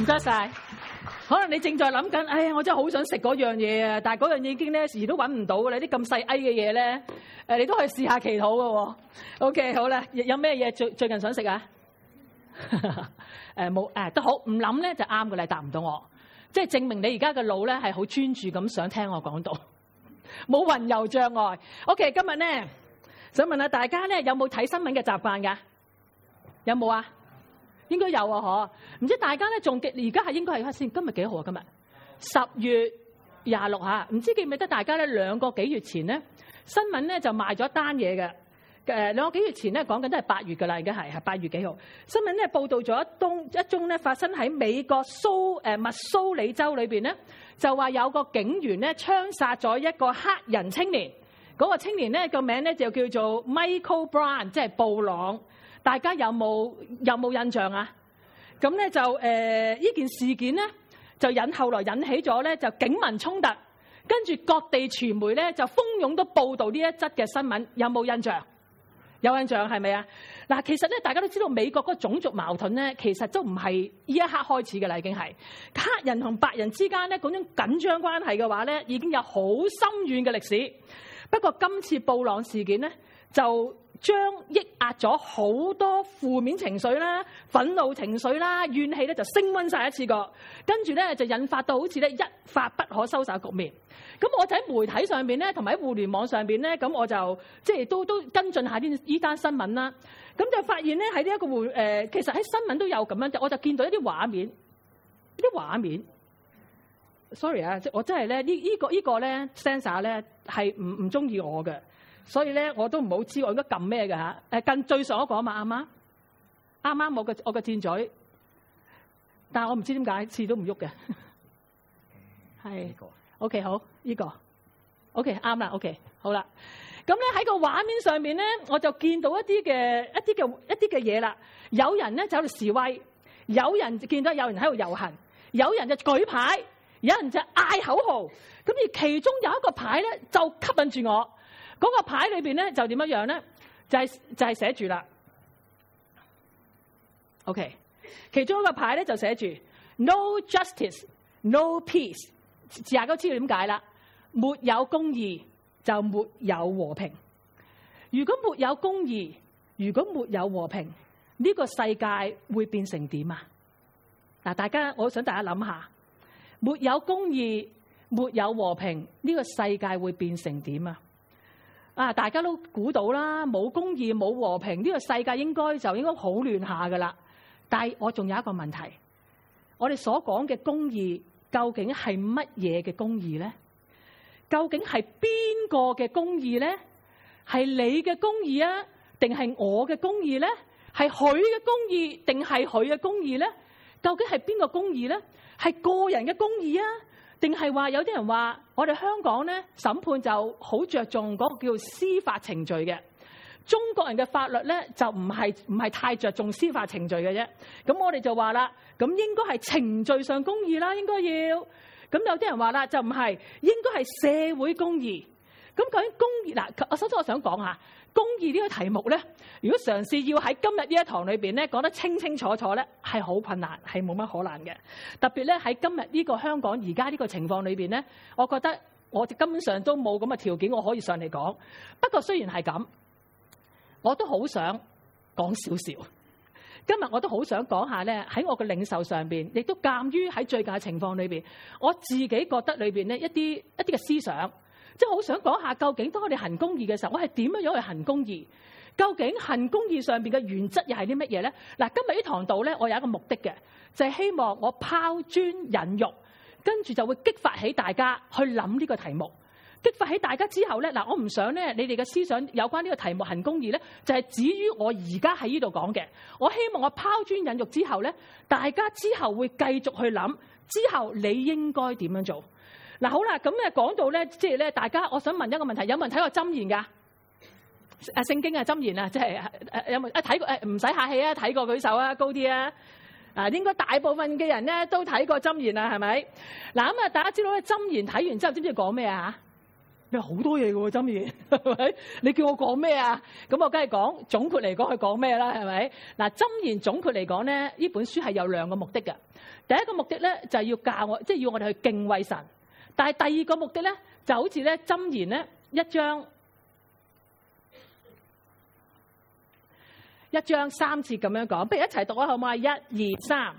唔該晒。可能你正在諗緊，哎呀，我真係好想食嗰樣嘢啊！但係嗰樣嘢已經咧時都揾唔到㗎啦，啲咁細嘅嘢咧，你都可以試下祈禱㗎喎。OK， 好啦，有咩嘢最近想食啊？冇都好，唔諗咧就啱㗎啦，答唔到我，即係證明你而家嘅腦咧係好專注咁想聽我講到，冇混淆障礙。OK， 今日咧想問下大家咧有冇睇新聞嘅習慣㗎？有冇啊？應該有啊，唔知大家咧仲而家係應該係先，今日幾號啊？今日10月26嚇，唔知記唔記得大家咧2個幾月前咧新聞咧就賣咗單嘢嘅。2個幾月前咧講緊都係8月㗎啦，已經係8月幾號。新聞咧報道咗一宗咧發生喺美國密蘇里州裏邊咧，就話有個警員咧槍殺咗一個黑人青年。嗰個青年咧個名咧就叫做 Michael Brown， 即係布朗。大家有冇印象啊？咁咧就呢件事件咧就後來引起咗咧就警民衝突，跟住各地傳媒咧就蜂擁都報導呢一則嘅新聞。有冇印象？有印象係咪啊？嗱，其實咧大家都知道美國嗰個種族矛盾咧，其實都唔係呢一刻開始嘅啦，已經係黑人同白人之間咧嗰種緊張關係嘅話咧，已經有好深遠嘅歷史。不過今次布朗事件咧就將抑壓咗好多負面情緒啦、憤怒情緒啦、怨氣咧就升溫晒一次過，跟住咧就引發到好似咧一發不可收拾嘅局面。咁我就喺媒體上邊咧，同埋喺互聯網上邊咧，咁我就即係都跟進下呢單新聞啦。咁就發現咧喺呢一個其實喺新聞都有咁樣，我就見到一啲畫面。Sorry 啊，我真係咧呢個咧 sensor 咧係唔中意我嘅。所以咧，我都唔好知我應該撳咩嘅嚇。近最上嗰個啊嘛，啱我個箭嘴，但係我唔知點解次都唔喐嘅。係，OK 好，呢個 OK 啱啦 ，OK 好啦。咁咧喺個畫面上面咧，我就見到一啲嘅嘢啦。有人咧就喺度示威，有人見到有人喺度遊行，有人就舉牌，有人就嗌口號。咁而其中有一個牌咧就吸引住我。嗰個牌裏邊咧就點樣咧？就係寫住啦。OK， 其中一個牌咧就寫住 No justice, no peace。大家都知道點解啦？沒有公義就沒有和平。如果沒有公義，如果沒有和平，呢個世界會變成點啊？嗱，我想大家諗下，沒有公義，沒有和平，呢個世界會變成點啊？大家都估到啦，冇公義冇和平，呢個世界應該好亂下噶啦。但係我仲有一個問題，我哋所講嘅公義究竟係乜嘢嘅公義咧？究竟係邊個嘅公義咧？係你嘅公義啊，定係我嘅公義咧？係佢嘅公義定係佢嘅公義咧？究竟係邊個公義咧？係個人嘅公義啊？定係話有啲人話我哋香港咧審判就好着重嗰個叫司法程序嘅，中國人嘅法律咧就唔係太着重司法程序嘅啫。咁我哋就話啦，咁應該係程序上公義啦，應該要。咁有啲人話啦，就唔係，應該係社會公義。咁究竟公義嗱，首先我想講下公義呢個題目咧，如果嘗試要喺今日呢一堂裏邊咧講得清清楚楚咧，係好困難，係冇乜可能嘅。特別咧喺今日呢個香港而家呢個情況裏邊咧，我覺得我根本上都冇咁嘅條件，我可以上嚟講。不過雖然係咁，我都好想講少少。今日我都好想講下咧，喺我嘅領受上邊，亦都鑑於喺最近嘅情況裏邊，我自己覺得裏邊呢一啲嘅思想。即係好想講下，究竟當我哋行公義嘅時候，我係點樣去行公義？究竟行公義上邊嘅原則又係啲乜嘢咧？嗱，今日呢堂道咧，我有一個目的嘅，就係希望我拋磚引玉，跟住就會激發起大家去諗呢個題目。激發起大家之後咧，嗱，我唔想咧你哋嘅思想有關呢個題目行公義咧，就係止於我而家喺呢度講嘅。我希望我拋磚引玉之後咧，大家之後會繼續去諗，之後你應該點樣做？嗱，好啦，咁講到咧，即係咧，大家我想問一個問題，有冇人睇過箴言㗎？聖經啊，箴言啊，即係有冇睇過？唔使客氣啊，睇過舉手啊，高啲啊！應該大部分嘅人咧都睇過箴言啊，係咪？嗱，咁大家知道咧，箴言睇完之後知唔知講咩啊？ 你好多嘢嘅喎，箴言係咪？你叫我講咩啊？咁我梗係講總括嚟講，佢講咩啦？係咪？嗱，箴言總括嚟講咧，呢本書係有兩個目的嘅。第一個目的咧就係要教我，即係要我哋去敬畏神。但係第二個目的咧就好似咧箴言咧一章3節咁樣講，不如一齊讀啊，好唔好啊？1、2、3。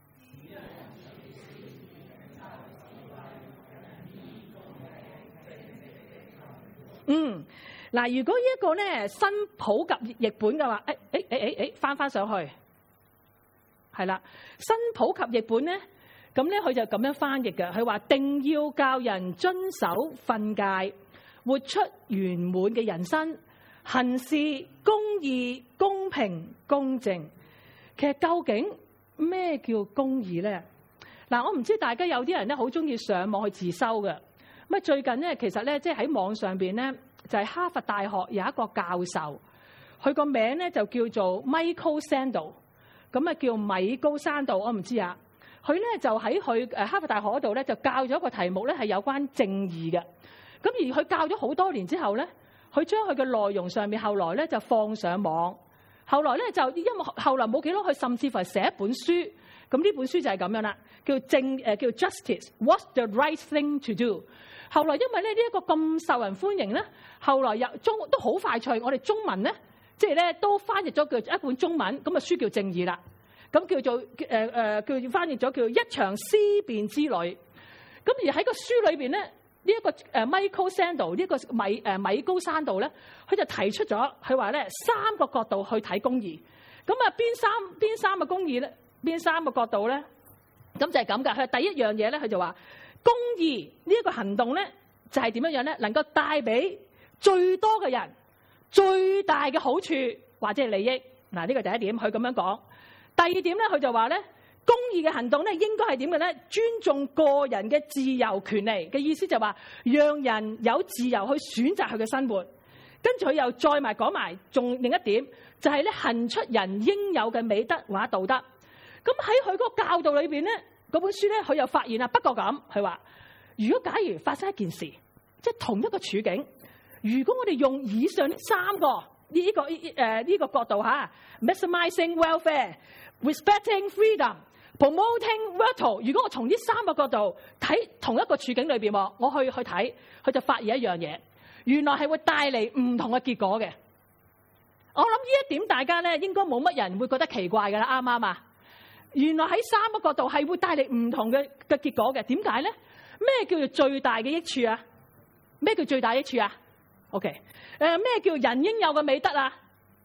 嗱，如果呢一個咧新普及譯本嘅話，翻上去，係啦，新普及譯本咧，咁咧佢就咁樣翻譯嘅，佢話定要教人遵守訓誡，活出圓滿嘅人生，行事公義、公平、公正。其實究竟咩叫公義咧？嗱，我唔知大家有啲人咧好中意上網去自修嘅。咁最近咧，其實咧即係喺網上邊咧，就係哈佛大學有一個教授，佢個名咧就叫做 Michael Sandel， 咁啊叫米高山道，我唔知啊。佢咧就喺佢哈佛大學嗰度咧就教咗一個題目咧係有關正義嘅。咁而佢教咗好多年之後咧，佢將佢嘅內容上面後來咧就放上網，後來咧就因為後來冇幾耐，佢甚至乎係寫一本書。咁呢本書就係咁樣啦，叫叫 Justice，What's the right thing to do？ 後來因為咧呢一個咁受人歡迎咧，後來又都好快脆，我哋中文咧即係咧都翻譯咗叫一本中文，咁啊書叫正義啦，咁叫做叫翻譯咗叫一場思辨之旅。咁而喺個書裏邊咧，呢一個Michael Sandel 呢個米高山道咧，佢就提出咗佢話咧3個角度去睇公義。咁啊邊三個公義咧？邊3個角度咧？咁就係咁噶。佢第一樣嘢咧，佢就話公義呢一個行動咧，就係點樣樣咧？能夠帶俾最多嘅人最大嘅好處或者係利益。嗱，呢個第一點，佢咁樣講。第二點咧，佢就話咧，公義嘅行動咧，應該係點嘅咧？尊重個人嘅自由權利嘅意思就話，讓人有自由去選擇佢嘅生活。跟住佢又再講埋，仲另一點就係咧，行出人應有嘅美德或者道德。咁喺佢嗰個教導裏邊咧，嗰本書咧，佢又發現啦。不過咁，佢話如果假如發生一件事，即係同一個處境，如果我哋用以上3個呢個角度吓 maximizing welfare、respecting freedom、promoting virtue， 如果我從呢3個角度睇同一個處境裏邊，我去睇，佢就發現一樣嘢，原來係會帶嚟唔同嘅結果嘅。我諗呢一點大家咧應該冇乜人會覺得奇怪㗎啦，啱唔啱啊？原來喺3個角度係會帶嚟唔同嘅結果嘅。點解咧？咩叫做最大嘅益處啊？咩叫最大益處啊 ？OK， 咩叫人應有嘅美德啊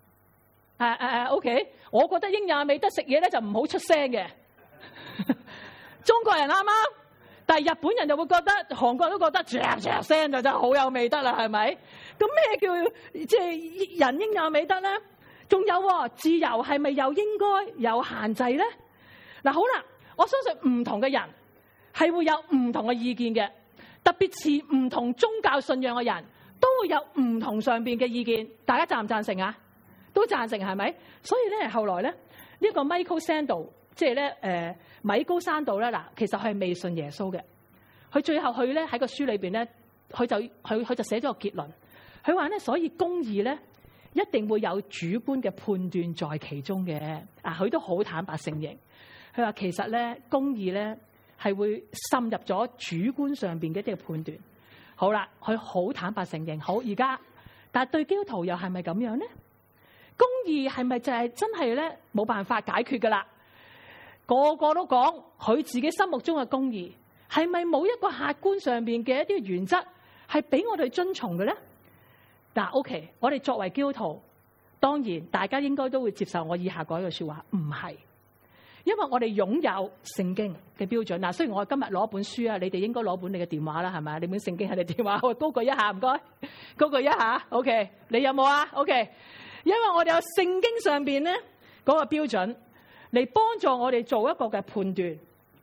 ？OK， 我覺得應有嘅美德食嘢咧就唔好出聲嘅。中國人啱啱，但係日本人就會覺得，韓國人都覺得唰聲就真係好有美德啦，係咪？咁咩叫即係人應有嘅美德咧？仲有自由係咪又應該有限制咧？嗱，好啦，我相信唔同嘅人係會有唔同嘅意見嘅，特別持唔同宗教信仰嘅人都會有唔同上邊嘅意見。大家贊唔贊成啊？都贊成係咪？所以咧，後來咧呢個 Michael Sandel， 即係咧米高山道咧嗱，其實佢係未信耶穌嘅。佢最後佢咧喺個書裏邊咧，佢就寫咗個結論。佢話咧，所以公義咧一定會有主觀嘅判斷在其中嘅。啊，佢都好坦白承認。佢話其實咧，公義咧係會滲入咗主觀上邊嘅一啲嘅判斷。好啦，佢好坦白承認。好，而家，但係對基督徒又係咪咁樣咧？公義係咪就係真係咧冇辦法解決噶啦？個個都講佢自己心目中嘅公義，係咪冇一個客觀上邊嘅一啲原則係俾我哋遵從嘅咧？嗱，OK， 我哋作為基督徒，當然大家應該都會接受我以下嗰句說話，唔係。因為我哋擁有聖經嘅標準嗱，雖然我今日攞本書啊，你哋應該攞本你嘅電話啦，係咪？你本聖經係你電話，我高舉一下，唔該，高舉一下 ，OK， 你有冇啊 ？OK， 因為我哋有聖經上邊咧嗰個標準嚟幫助我哋做一個嘅判斷。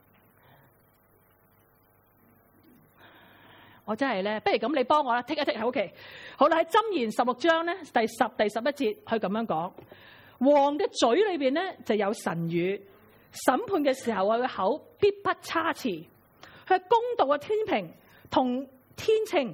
我真係咧，不如咁你幫我啦，剔一剔係 OK。好啦，喺箴言16章咧第10、第11節，佢咁樣講：王嘅嘴裏邊咧就有神語。審判嘅時候，佢嘅口必不差詞。佢公道嘅天平同天秤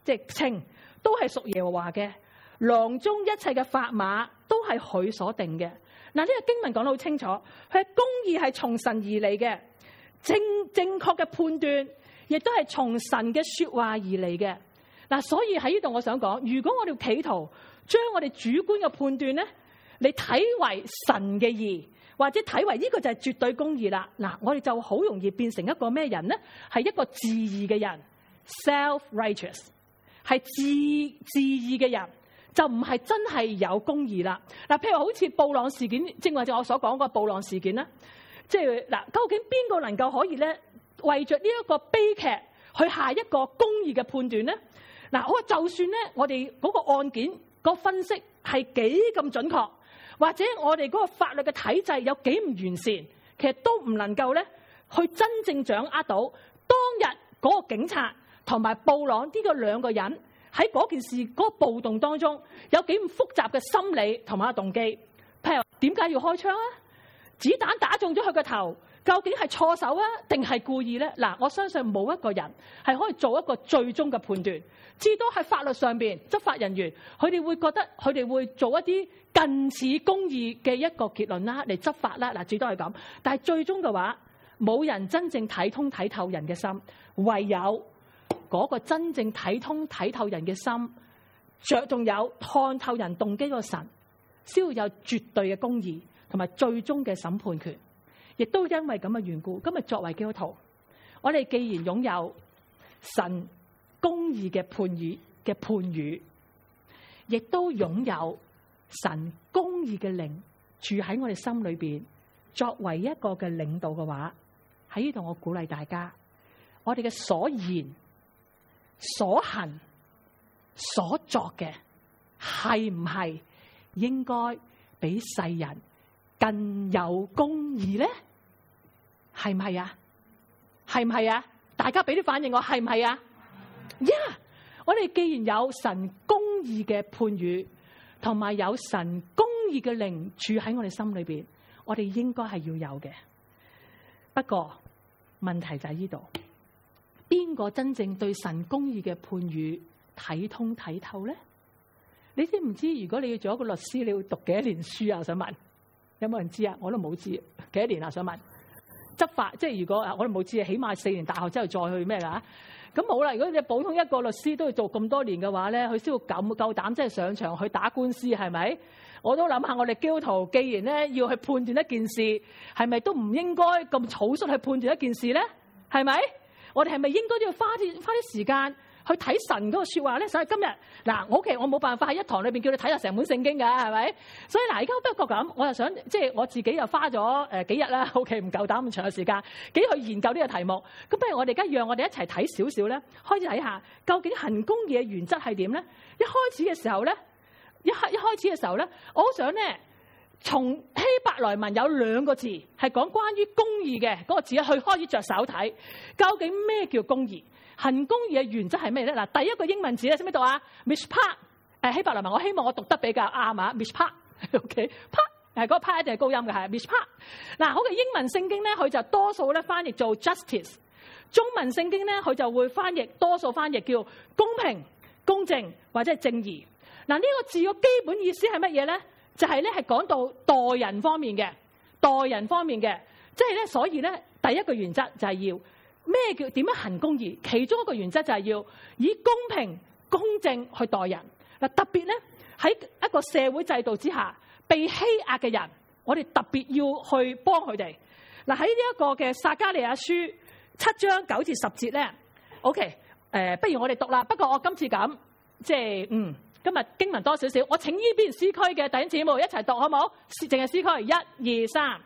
即係稱，都係屬耶和華嘅。囊中一切嘅法碼都係佢所定嘅。嗱，呢個經文講得好清楚，佢嘅公義係從神而嚟嘅，正確嘅判斷亦都係從神嘅說話而嚟嘅。嗱，所以喺呢度我想講，如果我哋企圖將我哋主觀嘅判斷咧，你睇為神嘅義，或者睇為呢個就係絕對公義啦。嗱，我哋就好容易變成一個咩人咧？係一個自義嘅人 ，self-righteous， 係自義嘅人。就唔係真係有公義啦。嗱，譬如好似布朗事件，正或者我所講個布朗事件咧，即係嗱，究竟邊個能夠可以咧為着呢一個悲劇去下一個公義嘅判斷咧？嗱，好，就算咧我哋嗰個案件個分析係幾咁準確，或者我哋嗰個法律嘅體制有幾唔完善，其實都唔能夠咧去真正掌握到當日嗰個警察同埋布朗呢個兩個人喺嗰件事嗰個暴動當中有幾咁複雜嘅心理同埋動機。譬如點解要開槍啊？子彈打中咗佢個頭，究竟係錯手啊定係故意咧？嗱，我相信冇一個人係可以做一個最終嘅判斷，至多喺法律上邊執法人員佢哋會覺得佢哋會做一啲近似公義嘅一個結論啦嚟執法啦。嗱，至多係咁，但係最終嘅話冇人真正睇通睇透人嘅心，唯有嗰個真正睇通睇透人嘅心，着仲有看透人動機個神，先會有絕對嘅公義同埋最終嘅審判權。亦都因為咁嘅緣故，今日作為基督徒，我哋既然擁有神公義嘅判語，亦都擁有神公義嘅靈住喺我哋心裏邊，作為一個嘅領導嘅話，喺呢度我鼓勵大家，我哋嘅所言、所行、所作嘅係唔係應該比世人更有公義咧？係唔係啊？係唔係啊？大家俾啲反應我，係唔係啊？我哋既然有神公義嘅判語，同埋有神公義嘅靈住喺我哋心裏邊，我哋應該係要有嘅。不過問題就喺呢度，邊個真正對神公義嘅判語睇通睇透咧？你知唔知如果你要做一個律師，你要讀幾多年書啊？我想問，有冇人知啊？我都冇知幾多年啊？想問執法，即係如果我都冇知，起碼4年大學之後再去咩㗎？咁冇啦。如果你普通一個律師都要做咁多年嘅話咧，佢先會夠膽即係上場去打官司，係咪？我都諗下，我哋基督徒既然咧要去判斷一件事，係咪都唔應該咁草率去判斷一件事咧？係咪？我哋係咪應該都要花啲時間去睇神嗰個說話咧？所以今日嗱，我冇辦法喺一堂裏邊叫你睇下成本聖經㗎，係咪？所以嗱，而家不過咁，我又想即係我自己又花咗幾日啦，OK，唔夠膽咁長嘅時間，幾去研究呢個題目。咁不如我哋而家讓我哋一齊睇少少咧，開始睇下究竟行公義嘅原則係點咧？一開始嘅時候咧，我好想咧從希伯來文有2個字係講關於公義嘅嗰個字去開始着手睇，究竟咩叫公義？行公義嘅原則係咩咧？嗱，第一個英文字咧，識唔識讀啊 ？mishpat， 希伯來文，我希望我讀得比較啱啊 ！mishpat，OK，pat 嗰個 pat 一定係高音嘅，係 mishpat。嗱，好嘅，英文聖經咧，佢就多數咧翻譯做 justice； 中文聖經咧，佢就會多數翻譯叫公平、公正或者係正義。嗱，呢個字嘅基本意思係乜嘢咧？就係咧係講到待人方面嘅，即係咧，所以咧第一個原則就係要。咩叫點樣行公義？其中一個原則就係要以公平公正去待人。嗱，特別咧喺一個社會制度之下被欺壓嘅人，我哋特別要去幫佢哋。嗱，喺呢一個嘅撒迦利亞書7章9至10節咧 ，OK， 不如我哋讀啦。不過我今次咁即係今日經文多少少，我請呢邊詩區嘅弟兄姊妹一齊讀好唔好？淨係詩區1、2、3。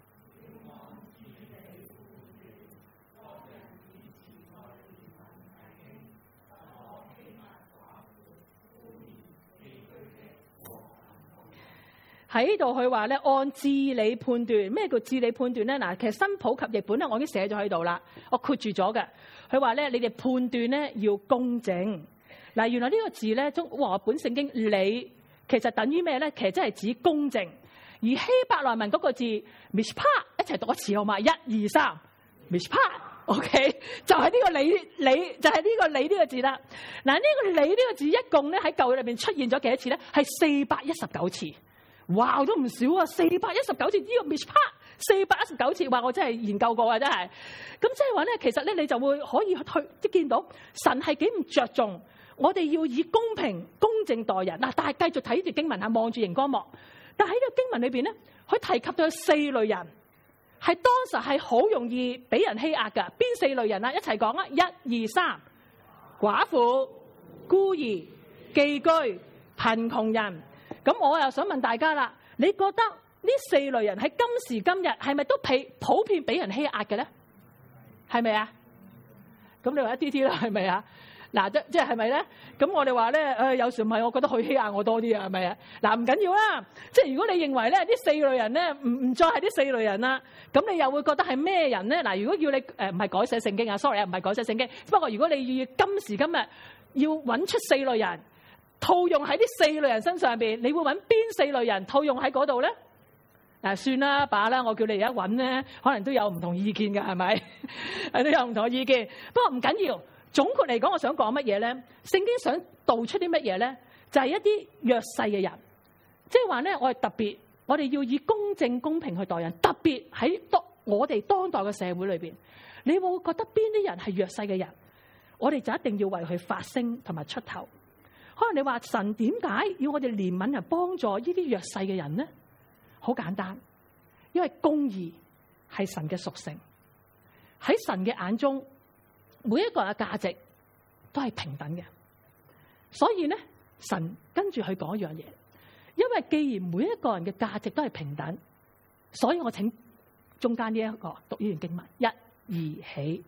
喺呢度佢話咧，按治理判斷。咩叫治理判斷咧？嗱，其實新普及譯本咧，我已經寫咗喺度啦，我括住咗嘅。佢話咧，你哋判斷咧要公正。嗱，原來呢個字咧，中和本聖經理其實等於咩咧？其實真係指公正。而希伯來文嗰個字 mishpat 一齊讀一次好嘛？1、2、3 mishpat OK， 就係呢個你就係呢個你呢個字啦。嗱，呢個你呢個字一共咧喺舊約裏邊出現咗幾多次咧？係419次。哇，都唔少啊！419次呢個 mishpat 419次，話我真係研究過啊，真係。咁即係話咧，其實咧你就會可以去即係見到神係幾唔着重我哋要以公平公正待人嗱。但係繼續睇住經文啊，望住熒光幕。但喺呢個經文裏邊咧，佢提及到有4類人。係當時係好容易俾人欺壓㗎，邊4類人啊？一齊講啊！1、2、3，寡婦、孤兒、寄居、貧窮人。咁我又想問大家啦，你覺得呢4類人喺今時今日係咪都普遍俾人欺壓嘅咧？係咪啊？咁你話一啲啲啦，係咪啊？嗱，即係咪咧？咁我哋話咧，有時唔係，我覺得佢欺壓我多啲啊，係咪啊？嗱，唔緊要啦。即係如果你認為咧，呢4類人咧，唔再係呢4類人啦，咁你又會覺得係咩人咧？嗱，如果要你唔係改寫聖經啊 ，sorry 啊，唔係改寫聖經。不過如果你要今時今日要揾出4類人套用喺呢4類人身上邊，你會揾邊4類人套用喺嗰度咧？嗱，算啦，罷啦，我叫你而家揾咧，可能都有唔同意見嘅，係咪？都有唔同嘅意見。不過唔緊要。總括嚟講，我想講乜嘢咧？聖經想道出啲乜嘢咧？就係一啲弱勢嘅人，即係話咧，我哋特別，我哋要以公正公平去待人。特別喺我哋當代嘅社會裏邊，你會覺得邊啲人係弱勢嘅人，我哋就一定要為佢發聲同埋出頭。可能你話神點解要我哋憐憫人幫助呢啲弱勢嘅人咧？好簡單，因為公義係神嘅屬性，喺神嘅眼中。每一個人嘅價值都係平等嘅，所以咧神跟住去講一樣嘢，因為既然每一個人嘅價值都係平等，所以我請中間呢一個讀呢段經文1、2起。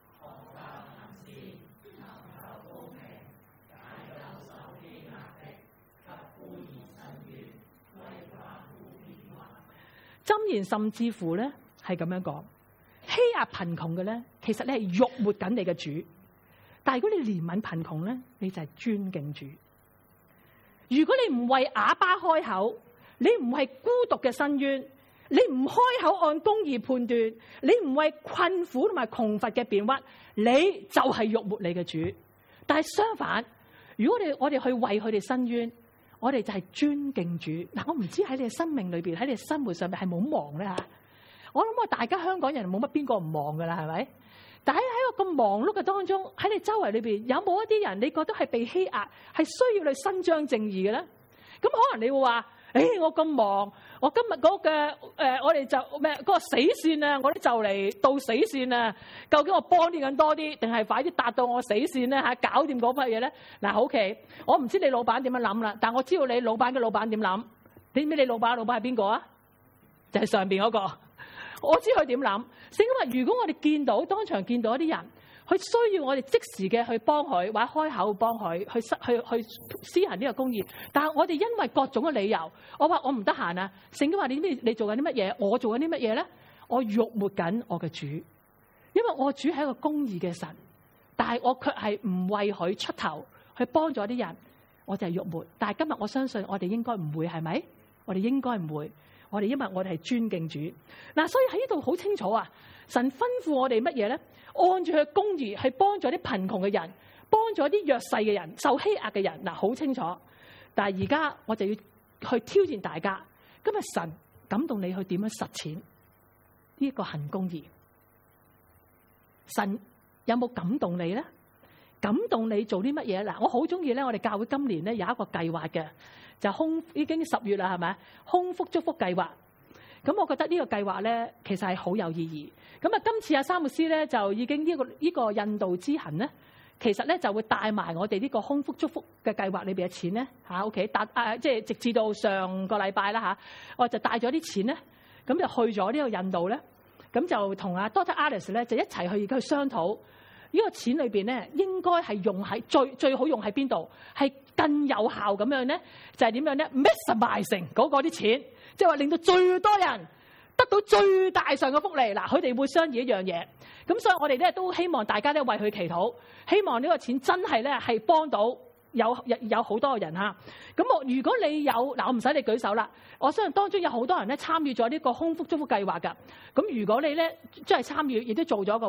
箴言甚至乎咧係咁樣講。欺壓貧窮嘅咧，其實你係辱沒緊你嘅主。但係如果你憐憫貧窮咧，你就係尊敬主。如果你唔為啞巴開口，你唔係孤獨嘅伸冤，你唔開口按公義判斷，你唔為困苦同埋窮乏嘅辯屈，你就係辱沒你嘅主。但係相反，如果我哋去為佢哋伸冤，我哋就係尊敬主。嗱，我唔知喺你嘅生命裏邊，喺你嘅生活上面係冇忙咧吓。我諗大家香港人冇乜邊個唔忙噶啦，係咪？但係喺個咁忙碌嘅當中，喺你周圍裏邊有冇一啲人，你覺得係被欺壓，係需要你伸張正義嘅咧？咁可能你會話：我咁忙，我今日嗰個我哋就咩嗰個死線啊，我哋就嚟到死線啊！究竟我幫啲人多啲，定係快啲達到我死線咧？吓，搞掂嗰批嘢咧？嗱，好奇，我唔知你老闆點樣諗啦，但我知道你老闆嘅老闆點諗。你知唔知你老闆係邊個啊？就係上邊嗰個。我知佢點諗，聖經話如果我哋見到當場見到一啲人，佢需要我哋即時嘅去幫佢，或者開口幫佢去施行呢個公義，但係我哋因為各種嘅理由，我話我唔得閒啊。聖經話你做緊啲乜嘢？我做緊啲乜嘢咧？我辱沒緊我嘅主，因為我主係一個公義嘅神，但係我卻係唔為佢出頭去幫助啲人，我就係辱沒。但係今日我相信我哋應該唔會，係咪？我哋應該唔會。我哋因為我哋係尊敬主，嗱，所以喺呢度好清楚啊！神吩咐我哋乜嘢咧？按住佢嘅公義去幫助啲貧窮嘅人，幫助啲弱勢嘅人、受欺壓嘅人，嗱，好清楚。但係而家我就要去挑戰大家，今日神感動你去點樣實踐呢一個行公義？神有冇感動你咧？感動你做啲乜嘢？嗱，我好中意咧，我哋教會今年咧有一個計劃嘅。就已經10月啦，係咪？空福祝福計劃，咁我覺得呢個計劃咧，其實係好有意義。咁啊，今次阿三牧師咧就已經呢個印度之行咧，其實咧就會帶埋我哋呢個空福祝福嘅計劃裏邊嘅錢咧嚇，OK，即係直至到上個禮拜啦嚇，我就帶咗啲錢咧，咁就去咗呢個印度咧，咁就同阿 Dr. Alice 咧就一齊去商討。呢個錢裏邊咧，應該係用喺最好用喺邊度？係更有效咁樣咧，就係點樣咧 ？maximize 嗰個啲錢，即係話令到最多人得到最大上嘅福利。嗱，佢哋會商議一樣嘢，咁所以我哋咧都希望大家咧為佢祈禱，希望呢個錢真係咧係幫到有好多嘅人嚇。咁如果你有嗱，我唔使你舉手啦，我相信當中有好多人咧參與咗呢個空福祝福計劃㗎。咁如果你咧真係參與，亦都做咗嘅話，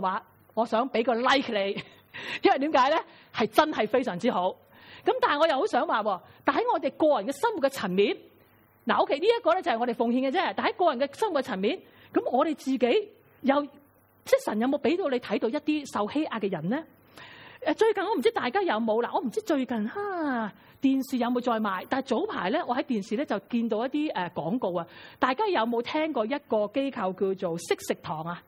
我想俾個 like 你，因為點解咧？係真係非常之好。咁但係我又好想話，但喺我哋個人嘅生活嘅層面，嗱 OK 呢一個咧就係我哋奉獻嘅啫。但喺個人嘅生活嘅層面，咁我哋自己又即係神有冇俾到你睇到一啲受欺壓嘅人咧？最近我唔知大家有冇啦，我唔知最近電視有冇再賣，但係早排咧我喺電視咧就見到一啲廣告啊！大家有冇聽過一個機構叫做惜食堂啊？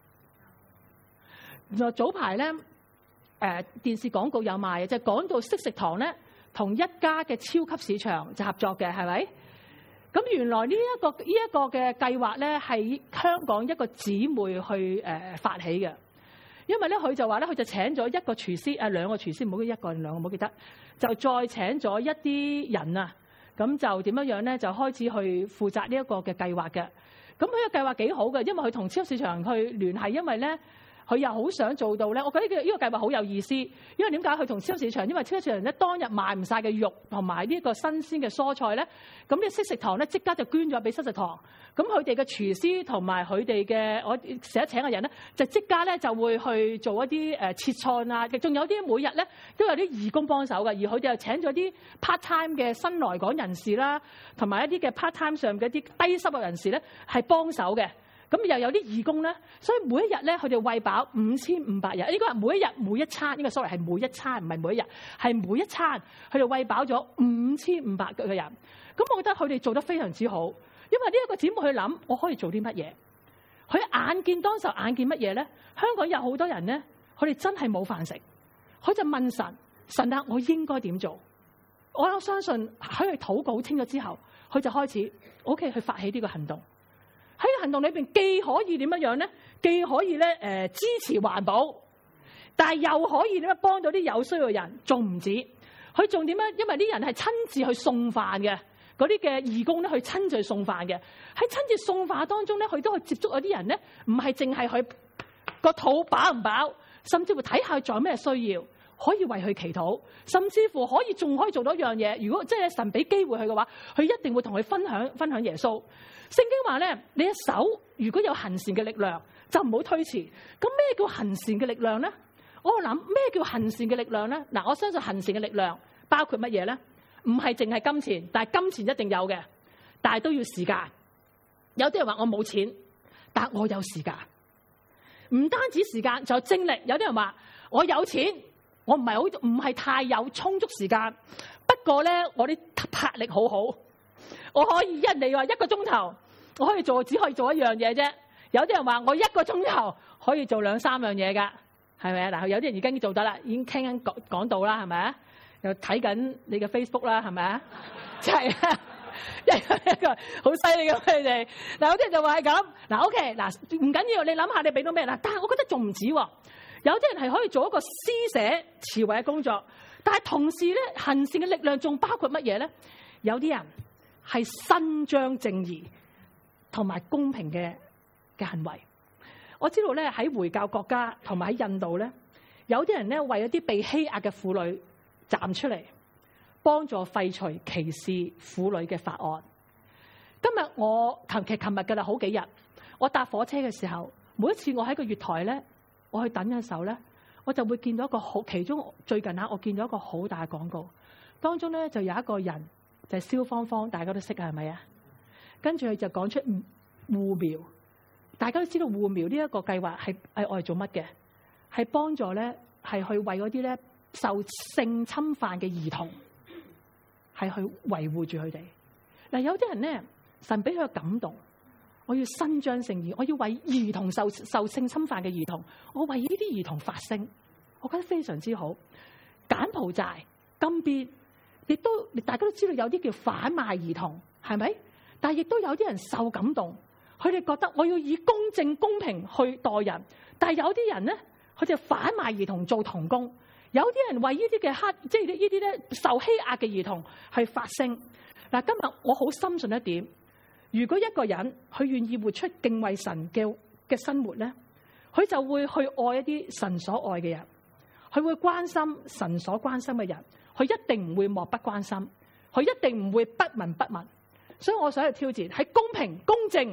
原來早排咧電視廣告有賣嘅，就講到惜食堂咧同一家嘅超級市場就合作嘅，係咪？咁原來呢一個嘅計劃咧係香港一個姊妹去發起嘅。因為咧，佢就話咧，佢就請咗一個廚師，兩個廚師，唔好一個兩個，唔好記得，就再請咗一啲人啊，咁就點樣咧，就開始去負責呢一個嘅計劃嘅。咁佢個計劃幾好嘅，因為佢同超級市場去聯繫，因為咧佢又好想做到咧。我覺得呢個計劃好有意思，因為點解佢同超級市場？因為超級市場咧當日賣唔晒嘅肉同埋呢個新鮮嘅蔬菜咧，咁呢惜食堂咧即刻就捐咗俾惜食堂。咁佢哋嘅廚師同埋佢哋嘅我成日請嘅人咧，就即刻咧就會去做一啲切菜啊，仲有啲每日咧都有啲義工幫手嘅，而佢哋又請咗啲 part time 嘅新來港人士啦，同埋一啲嘅 part time 上嘅一啲低收入人士咧係幫手嘅。咁又有啲義工咧，所以每一日咧佢哋餵飽5500人，應該係每一日每一餐，應該 sorry 係每一餐，唔係每一日，係每一餐佢哋餵飽咗5500個人。咁我覺得佢哋做得非常之好。因為呢一個姊妹去諗，我可以做啲乜嘢？佢眼見當時眼見乜嘢咧？香港有好多人咧，佢哋真係冇飯食，佢就問神：神啊，我應該點做？我相信喺佢禱告清咗之後，佢就開始 OK 去發起呢個行動。喺個行動裏邊，既可以點樣咧？既可以咧支持環保，但係又可以點樣幫到啲有需要嘅人？仲唔止？佢仲點樣？因為啲人係親自去送飯嘅。嗰啲嘅義工咧，去親自送飯嘅，喺親自送飯當中咧，佢都去接觸嗰啲人咧，唔係淨係佢個肚飽唔飽，甚至乎睇下佢仲有咩需要，可以為佢祈禱，甚至乎仲可以做到一樣嘢。如果即係神俾機會佢嘅話，佢一定會同佢分享耶穌。聖經話咧，你嘅手如果有行善嘅力量，就唔好推辭。咁咩叫行善嘅力量咧？我諗咩叫行善嘅力量咧？嗱，我相信行善嘅力量包括乜嘢咧？唔係淨係金錢，但係金錢一定有嘅，但係都要時間。有啲人話我冇錢，但係我有時間。唔單止時間，仲有精力。有啲人話我有錢，我唔係太有充足時間。不過咧，我啲魄力好好，我可以你話1個鐘頭，我可以只可以做一樣嘢啫。有啲人話我1個鐘頭可以做2、3樣嘢㗎，係咪啊？嗱，有啲人已經做得啦，已經傾緊講道啦，係咪啊？又睇緊你嘅 Facebook 啦，係咪啊？即係一個好犀利嘅佢哋。嗱，有啲人就話係咁。嗱 ，OK， 嗱唔緊要，你諗下你俾到咩啦？但係我覺得仲唔止喎。有啲人係可以做一個施捨慈惠嘅工作，但係同時咧行善嘅力量仲包括乜嘢咧？有啲人係伸張正義同埋公平嘅行為。我知道咧喺回教國家同埋喺印度咧，有啲人咧為一啲被欺壓嘅婦女站出嚟，幫助廢除歧視婦女嘅法案。今日我琴日㗎啦，好幾日，我搭火車嘅時候，每一次我喺個月台咧，我去等嘅時候咧，我就會見到一個其中最近我見到一個好大嘅廣告，當中咧就有一個人就係蕭芳芳，大家都識㗎係咪啊？跟住佢就講出護苗，大家都知道護苗呢一個計劃係我哋做乜嘅？係幫助咧係去為嗰啲咧受性侵犯嘅兒童，係去維護住佢哋。嗱，有啲人咧，神俾佢嘅感動，我要伸張正義，我要為兒童受性侵犯嘅兒童，我為呢啲兒童發聲，我覺得非常之好。柬埔寨、金邊，亦都大家都知道有啲叫販賣兒童，係咪？但係亦都有啲人受感動，佢哋覺得我要以公正公平去待人，但係有啲人咧，佢哋販賣兒童做童工。有啲人為呢啲嘅即係呢啲咧受欺壓嘅兒童去發聲。嗱，今日我好深信一點，如果一個人佢願意活出敬畏神嘅生活咧，佢就會去愛一啲神所愛嘅人，佢會關心神所關心嘅人，佢一定唔會漠不關心，佢一定唔會不聞不問。所以我想去挑戰喺公平、公正、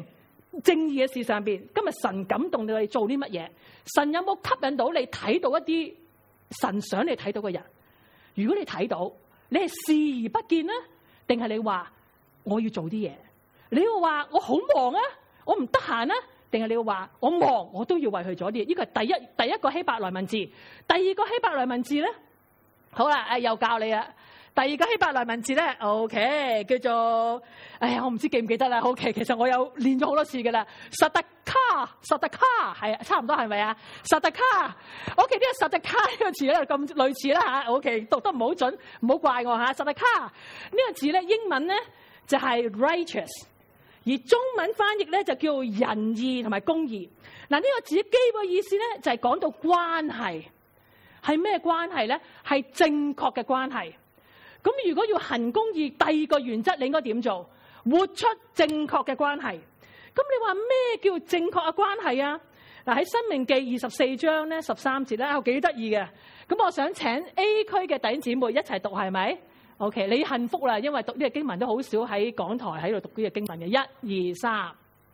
正義嘅事上邊，今日神感動你哋做啲乜嘢？神有冇吸引到你睇到一啲神想你睇到嘅人？如果你睇到，你係視而不見呢？定係你話我要做啲嘢？你會話我好忙啊，我唔得閒啊？定係你會話我忙，我都要為佢做啲嘢？呢個係第一個希伯來文字。第二個希伯來文字咧，好啦，又教你啦。第二個希伯來文字咧 ，OK， 叫做，我唔知記唔記得啦。OK， 其實我有練咗好多次噶啦。實特卡係差唔多係咪啊？實特卡 ，OK， 呢個實特卡呢個字咧咁類似啦吓。OK， 讀得唔好準，唔好怪我吓。實特卡呢個字咧，英文咧就係 righteous， 而中文翻譯咧就叫仁義同埋公義。嗱，呢個字基本意思咧就係講到關係，係咩關係咧？係正確嘅關係。咁如果要行公義，第二個原則你應該點做？活出正確嘅關係。咁你話咩叫正確嘅關係啊？嗱，喺《申命記》24章咧13節咧，幾得意嘅。咁我想請 A 區嘅弟兄姊妹一齊讀，係咪 ？OK， 你幸福啦，因為讀呢個經文都好少喺講台喺度讀呢個經文嘅。1、2、3。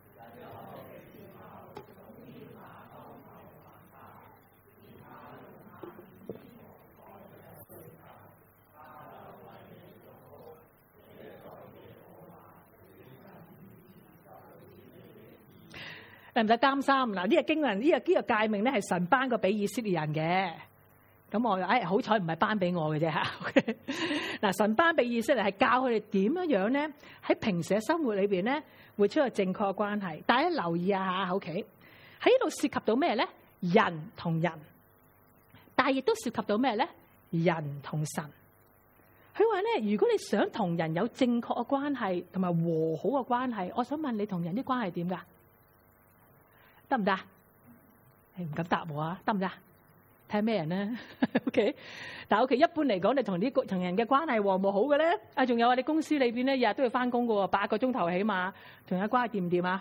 唔使擔心，嗱，呢個經文呢個誡命咧係神頒過俾以色列人嘅，咁我好彩唔係頒俾我嘅啫嚇。嗱，神頒俾以色列係教佢哋點樣咧喺平時嘅生活裏邊咧活出個正確嘅關係。大家留意下嚇，OK，喺呢度涉及到咩咧？人同人，但係亦都涉及到咩咧？人同神。佢話咧，如果你想同人有正確嘅關係同埋和好嘅關係，我想問你同人啲關係點㗎？得唔得？唔敢答我啊！得唔得？睇下咩人咧？OK， 但係 OK， 一般嚟講，你同人嘅關係和冇好嘅咧？啊，仲有我哋公司裏邊咧，日日都要翻工嘅喎，8個鐘頭起碼，同人關係掂唔掂啊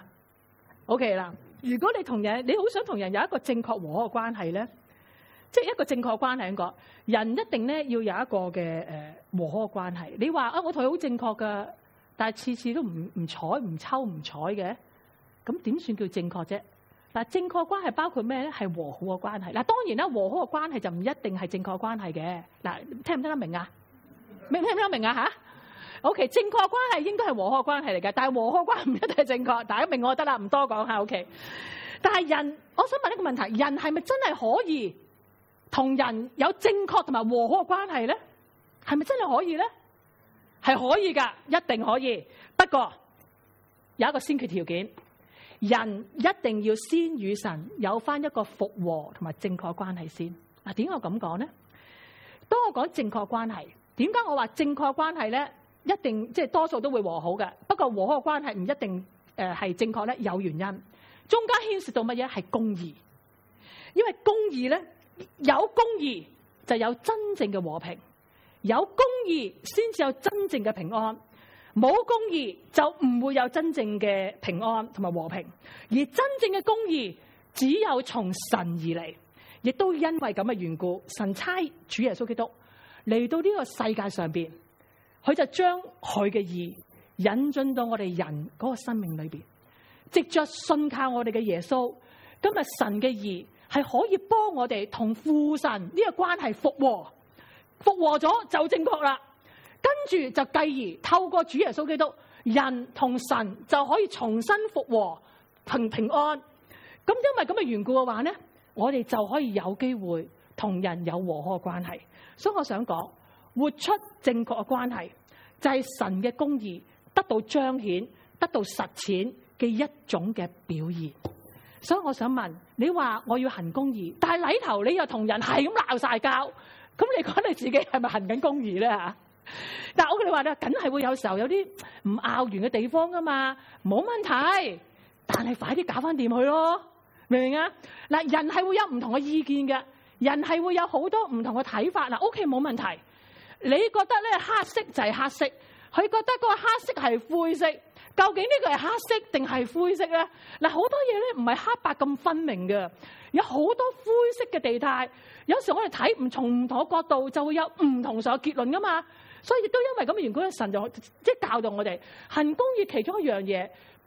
？OK 啦，如果你好想同人有一個正確和好嘅關係咧，即係一個正確關係，講人一定咧要有一個嘅和好嘅關係。你話啊，我同佢好正確㗎，但係次次都唔睬唔抽唔睬嘅，咁點算叫正確啫？嗱，正確關係包括咩咧？係和好嘅關係。嗱，當然啦，和好嘅關係就唔一定係正確關係嘅。嗱，聽唔聽得明啊？聽唔聽得明啊？吓 ？OK， 正確關係應該係和好嘅關係嚟嘅，但係和好關係唔一定係正確。大家明我得啦，唔多講下 OK。但係人，我想問一個問題：人係咪真係可以同人有正確同埋和好嘅關係咧？係咪真係可以咧？係可以㗎，一定可以。不過有一個先決條件。人一定要先與神有翻一個復和同埋正確關係先。嗱，點解我咁講咧？當我講正確關係，點解我話正確關係咧？一定即係多數都會和好嘅。不過和好嘅關係唔一定係正確咧，有原因。中間牽涉到乜嘢？係公義。因為公義咧，有公義就有真正嘅和平，有公義先至有真正嘅平安。冇公義就唔會有真正嘅平安同埋和平，而真正嘅公義只有從神而嚟，亦都因為咁嘅緣故，神差主耶穌基督嚟到呢個世界上邊，佢就將佢嘅義引進到我哋人嗰個生命裏邊，藉着信靠我哋嘅耶穌，今日神嘅義係可以幫我哋同父神呢個關係復和，復和咗就正確啦。跟住就繼而透過主耶穌基督，人同神就可以重新復和平安。咁因為咁嘅緣故嘅話咧，我哋就可以有機會同人有和好嘅關係。所以我想講，活出正確嘅關係，就係神嘅公義得到彰顯、得到實踐嘅一種嘅表現。所以我想問，你話我要行公義，但係裏頭你又同人係咁鬧晒交，咁你講你自己係咪行緊公義咧吓？但係我哋話咧，梗係會有時候有啲唔拗完嘅地方噶嘛，冇問題。但係快啲搞翻掂佢咯，明唔明啊？嗱，人係會有唔同嘅意見嘅，人係會有好多唔同嘅睇法。嗱，OK， 冇問題。你覺得咧黑色就係黑色，佢覺得嗰個黑色係灰色，究竟呢個係黑色定係灰色咧？嗱，好多嘢咧唔係黑白咁分明嘅，有好多灰色嘅地帶。有時我哋睇從唔同嘅角度，就會有唔同上嘅結論噶嘛。所以亦都因為咁嘅緣故，神就即係教導我哋行公義其中一樣嘢，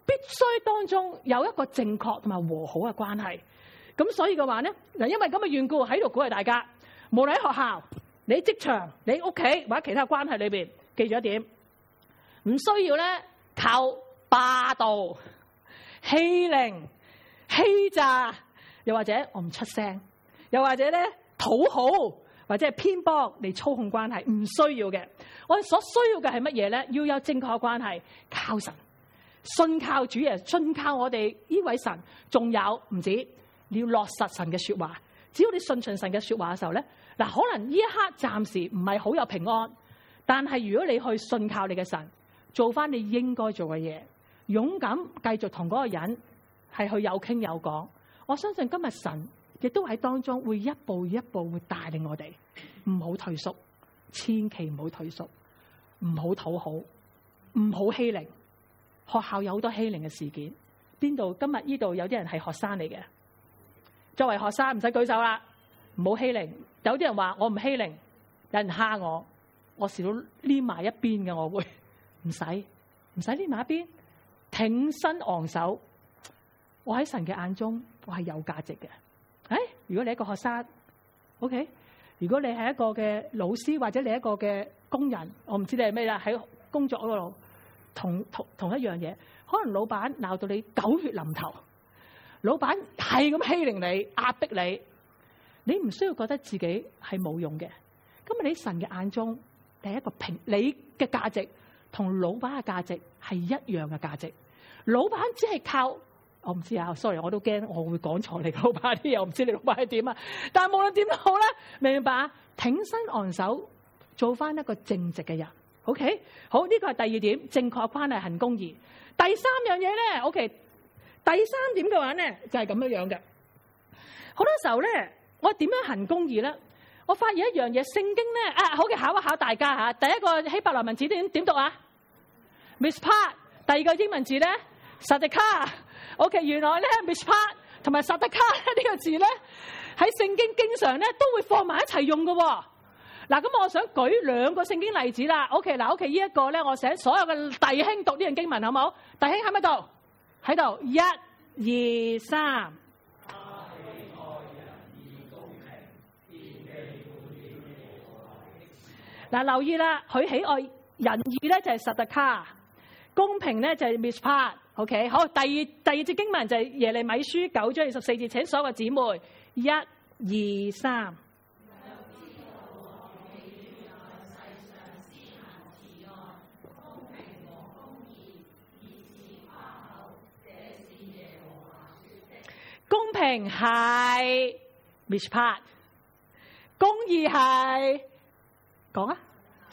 必須當中有一個正確同埋和好嘅關係。咁所以嘅話咧，嗱，因為咁嘅緣故喺度鼓勵大家，無論喺學校、你職場、你屋企或者其他關係裏邊，記住一點，唔需要咧靠霸道、欺凌、欺詐，又或者我唔出聲，又或者咧討好或者係偏幫嚟操控關係，唔需要嘅。我哋所需要嘅係乜嘢咧？要有正確嘅關係，靠神，信靠主耶穌，信靠我哋呢位神。仲有唔止，你要落實神嘅說話。只要你信從神嘅說話嘅時候咧，嗱，可能呢一刻暫時唔係好有平安，但係如果你去信靠你嘅神，做翻你應該做嘅嘢，勇敢繼續同嗰個人係去有傾有講，我相信今日神亦都喺當中會一步一步會帶領我哋，唔好退縮，千祈唔好退縮，唔好討好，唔好欺凌。學校有好多欺凌嘅事件，邊度今日呢度有啲人係學生嚟嘅，作為學生唔使舉手啦，唔好欺凌。有啲人話我唔欺凌，有人蝦我，我時都匿埋一邊嘅，我會唔使匿埋一邊，挺身昂首。我喺神嘅眼中，我係有價值嘅。如果你係一個學生 ，OK， 如果你係一個嘅老師或者你係一個嘅工人，我唔知你係咩啦，喺工作嗰度同一樣嘢，可能老闆鬧到你狗血淋頭，老闆係咁欺凌你、壓迫你，你唔需要覺得自己係冇用嘅。今日你神嘅眼中，第一個你嘅價值同老闆嘅價值係一樣嘅價值。老闆只係靠。我唔知啊 ，sorry， 我都驚我會講錯你老闆啲嘢，我唔知你老闆係點啊。但係無論點都好咧，明白？挺身昂首，做翻一個正直嘅人。OK， 好，呢個係第二點，正確關係行公義。第三樣嘢咧 ，OK， 第三點嘅話咧就係咁樣樣嘅。好多時候咧，我點樣行公義咧？我發現一樣嘢，聖經咧好嘅，考一考大家吓。第一個希伯來文字點讀啊 ？Mishpat， 第二個英文字咧 Tzedakah。OK， 原來咧 Mishpat 同埋 Tzedakah 呢個字咧喺聖經經常咧都會放埋一齊用嘅。嗱，咁我想舉兩個聖經例子啦。OK， 嗱 ，OK 呢一個咧，我寫所有嘅弟兄讀呢樣經文好冇？弟兄喺咪度？喺度， 1、2、3。嗱，留意啦，佢喜愛仁義咧就係 Tzedakah， 公平咧就係 Mishpat。OK， 好，第二節經文就係耶利米書9章24節，請所有嘅姊妹1、2、3。公平係 Mishpat， 公義係講啊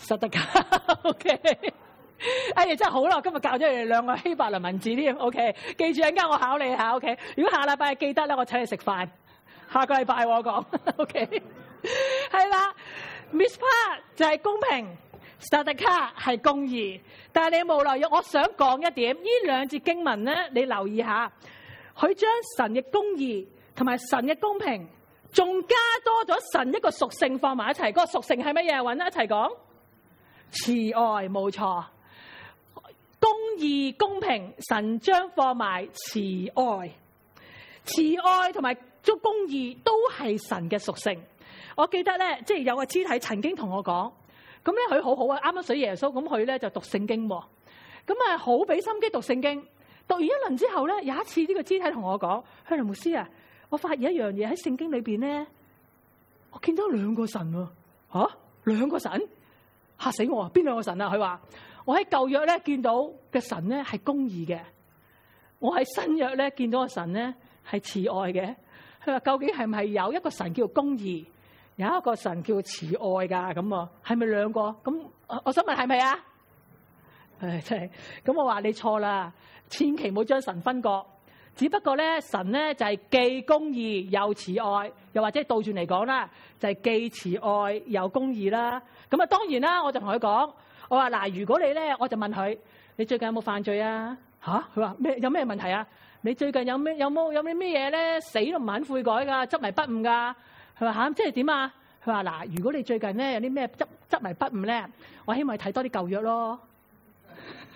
Tzedakah。OK。哎呀，真係好啦！今日教咗你哋兩個希伯來文字添 ，OK。記住一陣間我考你下 ，OK。如果下禮拜記得咧，我請你食飯。下個禮拜我講 ，OK。係啦 ，Mishpat 就係公平 ，Tzedakah 係公義。但係你冇留意，我想講一點，呢兩節經文咧，你留意下，佢將神嘅公義同埋神嘅公平，仲加多咗神一個屬性放埋一齊。嗰個屬性係乜嘢？搵一齊講，慈愛，冇錯。公義公平，神將放埋慈愛，慈愛同埋足公義都係神嘅屬性。我記得咧，即係有個肢體曾經同我講，咁咧佢好好啊，啱啱信耶穌，咁佢咧就讀聖經，咁啊好俾心機讀聖經。讀完一輪之後咧，有一次呢個肢體同我講，香林牧師啊，我發現一樣嘢喺聖經裏邊咧，我見到兩個神喎，吓，兩個神，嚇死我啊！邊兩個神啊？佢話。我喺舊約咧見到嘅神咧係公義嘅，我喺新約咧見到嘅神咧係慈愛嘅。佢話究竟係咪有一個神叫公義，有一個神叫慈愛噶？咁啊，係咪兩個？咁我想問係咪啊？真係咁我話你錯啦，千祈唔好將神分割。只不過咧，神咧就係既公義又慈愛，又或者倒轉嚟講啦，就係既慈愛又公義啦。咁啊，當然啦，我就同佢講。我話嗱，如果你咧，我就問佢：你最近有冇犯罪啊？吓，佢話咩？有咩問題啊？你最近有咩嘢咧？死都唔肯悔改噶，執迷不悟噶。佢話吓，即係點啊？佢話嗱，如果你最近咧有啲咩執迷不悟咧，我希望你睇多啲舊約咯。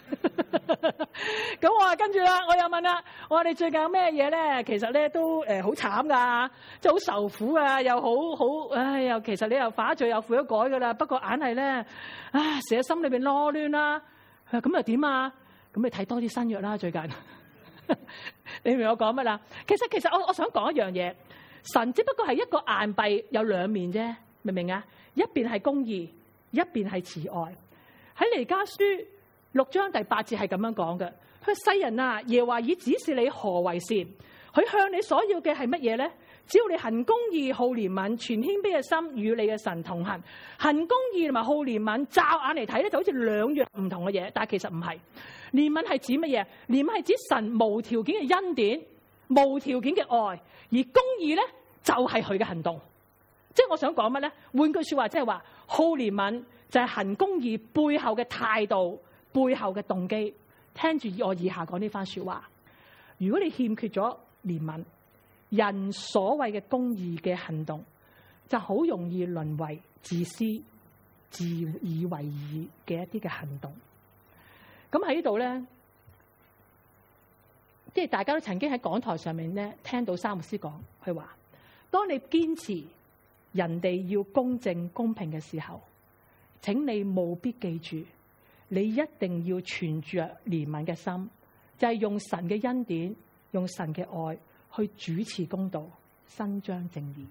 咁我跟住啦，我又問啦，我話你最近有咩嘢咧？其實咧都好慘噶，即係好受苦啊，又好，唉，又其實你又犯罪又悔咗改噶啦，不過硬係咧，唉，成日心裏邊囉攣啦。咁又點啊？咁你睇多啲新約啦，最近。你明我講乜啦？其實我想講一樣嘢，神只不過係一個硬幣有兩面啫，明唔明啊？一邊係公義，一邊係慈愛。喺彌迦書6章第8節係咁樣講嘅，佢話世人啊，耶和華已指示你何為善，佢向你所要嘅係乜嘢咧？只要你行公義、好憐憫、存謙卑嘅心，與你嘅神同行。行公義同埋好憐憫，驟眼嚟睇咧，就好似兩樣唔同嘅嘢，但係其實唔係。憐憫係指乜嘢？憐憫係指神無條件嘅恩典、無條件嘅愛，而公義咧就係佢嘅行動。即係我想講乜咧？換句說話，即係話好憐憫就係行公義背後嘅態度、背後嘅動機。聽住我以下講呢番說話，如果你欠缺咗憐憫，人所謂嘅公義嘅行動，就好容易淪為自私、自以為義嘅一啲嘅行動。咁喺呢度咧，即係大家都曾經喺講台上面咧聽到三牧師講，佢話：當你堅持人哋要公正公平嘅時候，請你務必記住，你一定要存住憐憫嘅心，就係用神嘅恩典、用神嘅愛去主持公道、伸張正義。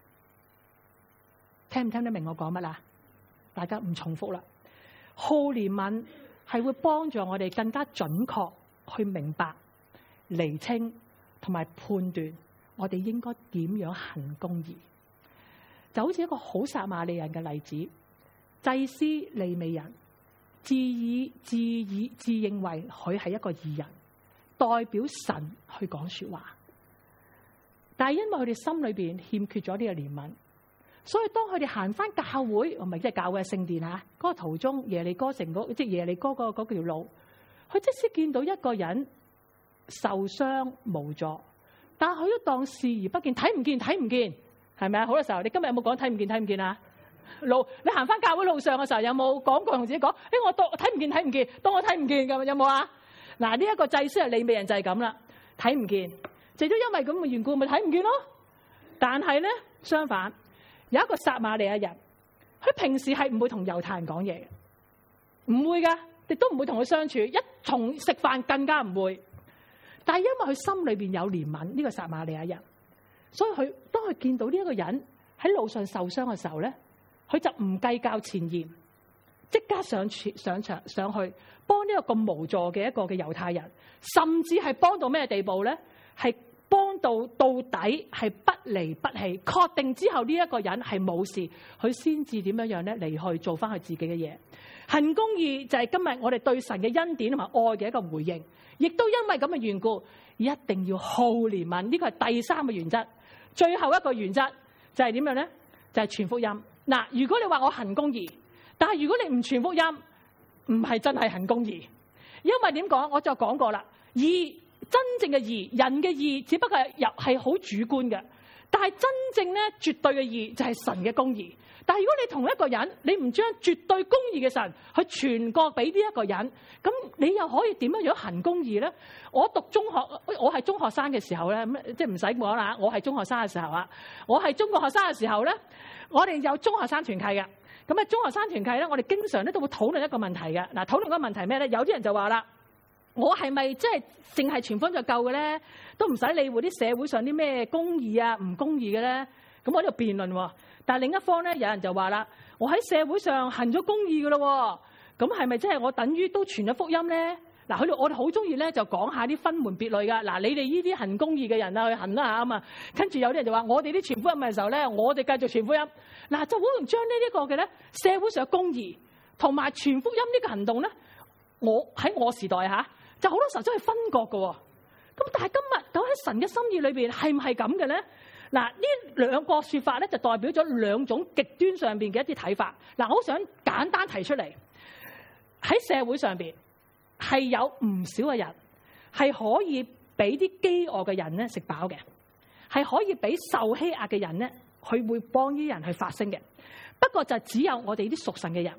聽唔聽得明我講乜啦？大家唔重複啦。好憐憫係會幫助我哋更加準確去明白、釐清同埋判斷我哋應該點樣行公義。就好似一個好撒瑪利人嘅例子，祭司利未人自認為佢係一個義人，代表神去講說話，但係因為佢哋心裏邊欠缺咗呢個憐憫，所以當佢哋行翻教會，唔係即係教會嘅聖殿嗰個途中耶利哥城即係耶利哥嗰條路，佢即使見到一個人受傷無助，但係佢都當視而不見，睇唔見，係咪啊？好多時候，你今日有冇講睇唔見啊？你行翻教會路上嘅時候，有冇講過同自己講？我睇唔見，當我睇唔見㗎，有冇啊？嗱，呢一個祭司係利未人就係咁啦，睇唔見，就都因為咁嘅緣故，咪睇唔見咯。但係咧，相反，有一個撒瑪利亞人，佢平時係唔會同猶太人講嘢嘅，唔會噶，亦都唔會同佢相處，一同食飯更加唔會。但係因為佢心裏邊有憐憫呢個撒瑪利亞人，所以當佢見到呢一個人喺路上受傷嘅時候咧，佢就唔計較前嫌，即刻上去幫呢個咁無助嘅一個嘅猶太人，甚至係幫到咩地步咧？係幫到底係不離不棄，確定之後呢一個人係冇事，佢先至點樣咧嚟去做翻佢自己嘅嘢。行公義就係今日我哋對神嘅恩典同埋愛嘅一個回應，亦都因為咁嘅緣故，一定要好憐憫。呢個係第三個原則。最後一個原則就係點樣咧？就係傳福音。嗱，如果你話我行公義，但係如果你唔傳福音，唔係真係行公義。因為點講？我就講過啦，義真正嘅義，人嘅義只不過係好主觀嘅，但係真正咧絕對嘅義就係神嘅公義。但係如果你同一個人，你唔將絕對公義嘅神去傳過俾呢一個人，咁你又可以點樣行公義咧？我讀中學，我係中學生嘅時候咧，即係唔使講啦，我係中學生嘅時候啊，我係中國學生嘅時候咧，我哋有中學生團契嘅。咁啊，中學生團契咧，我哋經常咧都會討論一個問題嘅。嗱，討論個問題咩咧？有啲人就話啦，我係咪即係淨係傳福音就夠嘅咧？都唔使理會啲社會上啲咩公義啊、唔公義嘅咧？咁我喺度辯論喎。但係另一方咧，有人就話啦，我喺社會上行咗公義嘅咯，咁係咪即係我等於都傳咗福音咧？嗱，我哋好中意咧就講下啲分門別類噶。嗱，你哋呢啲行公義嘅人啊，去行啦嚇咁啊。跟住有啲人就話，我哋啲傳福音嘅時候咧，我哋繼續傳福音。嗱，就好容易將呢一個嘅咧社會上嘅公義同埋傳福音呢個行動咧，喺我時代就好多時候真係分割嘅。咁但係今日咁喺神嘅心意裏邊係唔係咁嘅咧？嗱，呢兩個說法咧就代表咗兩種極端上邊嘅一啲睇法。嗱，我好想簡單提出嚟，喺社會上邊係有唔少嘅人係可以俾啲飢餓嘅人咧食飽嘅，係可以俾受欺壓嘅人咧，佢會幫啲人去發聲嘅。不過就只有我哋啲屬神嘅人，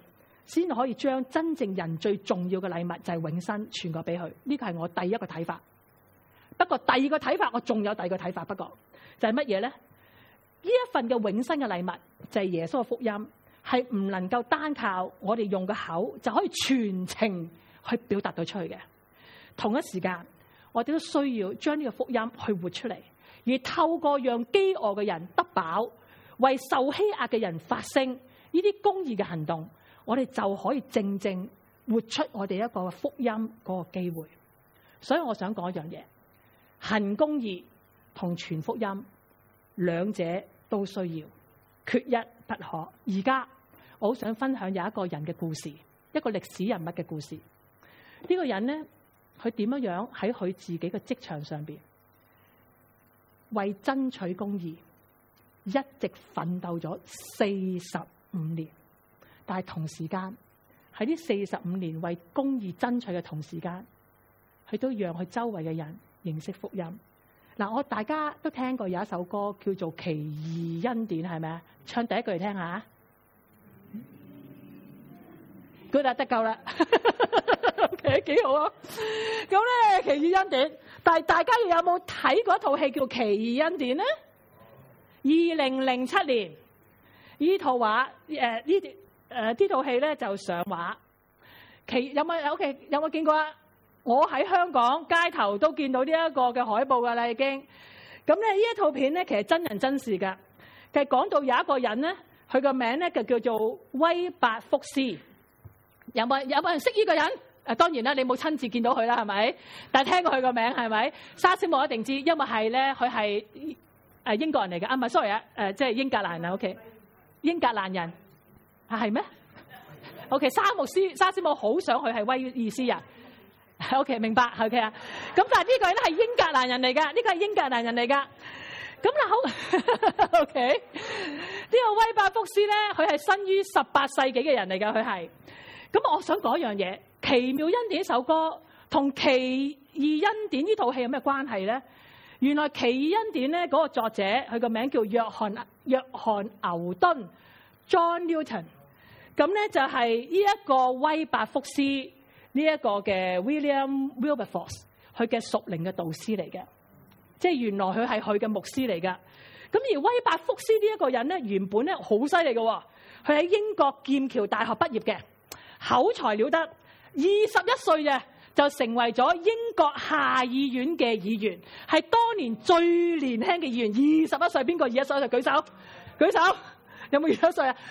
先可以將真正人最重要嘅禮物就係永生傳過俾佢。呢個係我第一個睇法。不過第二個睇法，我仲有第二個睇法。不過就係乜嘢咧？呢一份嘅永生嘅禮物就係耶穌嘅福音，係唔能夠單靠我哋用個口就可以全程去表達到出去嘅。同一時間，我哋都需要將呢個福音去活出嚟，而透過讓飢餓嘅人得飽，為受欺壓嘅人發聲，呢啲公義嘅行動，我哋就可以正正活出我哋一個福音嗰個機會。所以我想講一樣嘢，行公義同傳福音兩者都需要，缺一不可。而家我好想分享有一個人嘅故事，一個歷史人物嘅故事。呢個人咧，佢點樣喺佢自己嘅職場上邊為爭取公義一直奮鬥咗45年，但係同時間喺呢45年為公義爭取嘅同時間，佢都讓佢周圍嘅人認識福音。嗱，我大家都聽過有一首歌叫做《奇異恩典》，係咪啊？唱第一句嚟聽下。good 啦，得夠啦。OK， 幾好啊！咁咧，《奇異恩典》，但係大家又有冇睇過一套戲叫《奇異恩典》咧？2007年呢套畫，呢套戲咧就上畫。有冇見過啊？我喺香港街頭都見到呢一個嘅海報噶啦，已經。咁咧，呢一套片咧，其實真人真事噶。其實講到有一個人咧，佢個名咧就叫做威伯福斯。有冇人識呢個人？當然啦，你冇親自見到佢啦，係咪？但係聽過佢個名係咪？沙士姆一定知，因為係咧，佢係英國人嚟嘅。啊，唔係 sorry 啊，即係英格蘭啊。OK， 英格蘭人係咩？OK， 沙士姆好想去係威爾斯人。OK， 明白 OK 啊。咁但係呢個咧係英格蘭人嚟㗎，呢個係英格蘭人嚟㗎。咁嗱好 OK， 呢個威伯福斯咧，佢係生於18世紀嘅人嚟㗎，佢係。咁我想講一樣嘢，《奇妙恩典》呢首歌同《奇異恩典》呢套戲有咩關係咧？原來《奇異恩典》咧嗰個作者佢個名叫約翰牛頓 John Newton。咁咧就係呢一個威伯福斯呢一個嘅 William Wilberforce 佢嘅屬靈嘅導師嚟嘅，即係原來佢係佢嘅牧師嚟㗎。咁而威伯福斯呢一個人咧，原本咧好犀利嘅，佢喺英國劍橋大學畢業嘅。口才了得，21歲嘅就成為咗英國下議院嘅議員，係當年最年輕嘅議員。21歲，邊個21歲就舉手？舉手，有冇21歲啊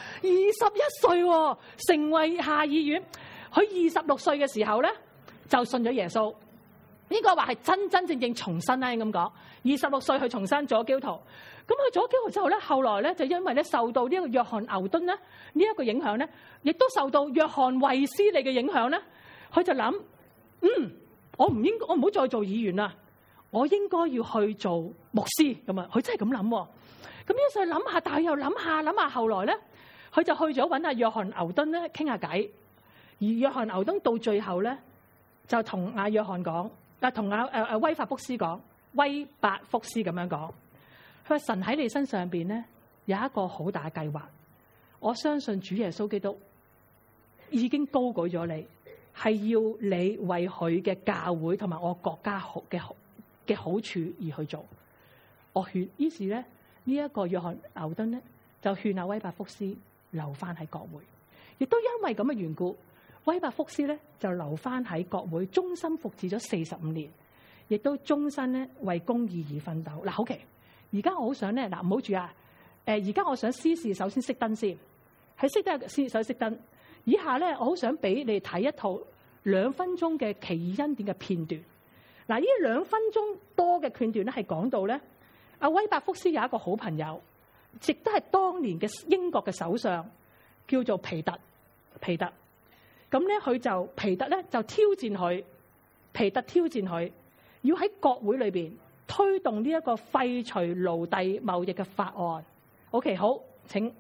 ？21歲成為下議院，佢26歲嘅時候咧就信咗耶穌。應該話係真正重生啦，咁講。26歲佢重生咗基督徒，咁佢做咗基督徒之後咧，後來咧就因為咧受到呢一個約翰牛頓咧呢一個影響咧，亦都受到約翰衛斯理嘅影響咧，佢就諗，我唔好再做議員啦，我應該要去做牧師咁啊！佢真係咁諗。咁於是諗下，但係又諗下，後來咧，佢就去咗揾阿約翰牛頓咧傾下偈。而約翰牛頓到最後咧，就同阿約翰講。同威伯福斯講，威伯福斯咁樣講，佢話神喺你身上邊咧有一個好大嘅計劃，我相信主耶穌基督已經高舉咗你，係要你為佢嘅教會同埋我國家嘅好處而去做。我勸，於是咧呢一個約翰牛頓咧就勸阿威伯福斯留翻喺國會，亦都因為咁嘅緣故。威伯福斯咧就留翻喺國會，終身服侍咗45年，亦都終身咧為公義而奮鬥。嗱，好奇，而家我好想咧，嗱唔好住啊！而家我想司事首先熄燈先，喺熄燈先首熄燈。以下咧，我好想俾你哋睇一套2分鐘嘅奇異恩典嘅片段。嗱，呢2分鐘多嘅片段咧，係講到咧，阿威伯福斯有一個好朋友，亦都係當年嘅英國嘅首相，叫做皮特。咁咧，皮特咧就挑戰佢，要喺國會裏邊推動呢一個廢除奴隸貿易嘅法案。OK， 好，請。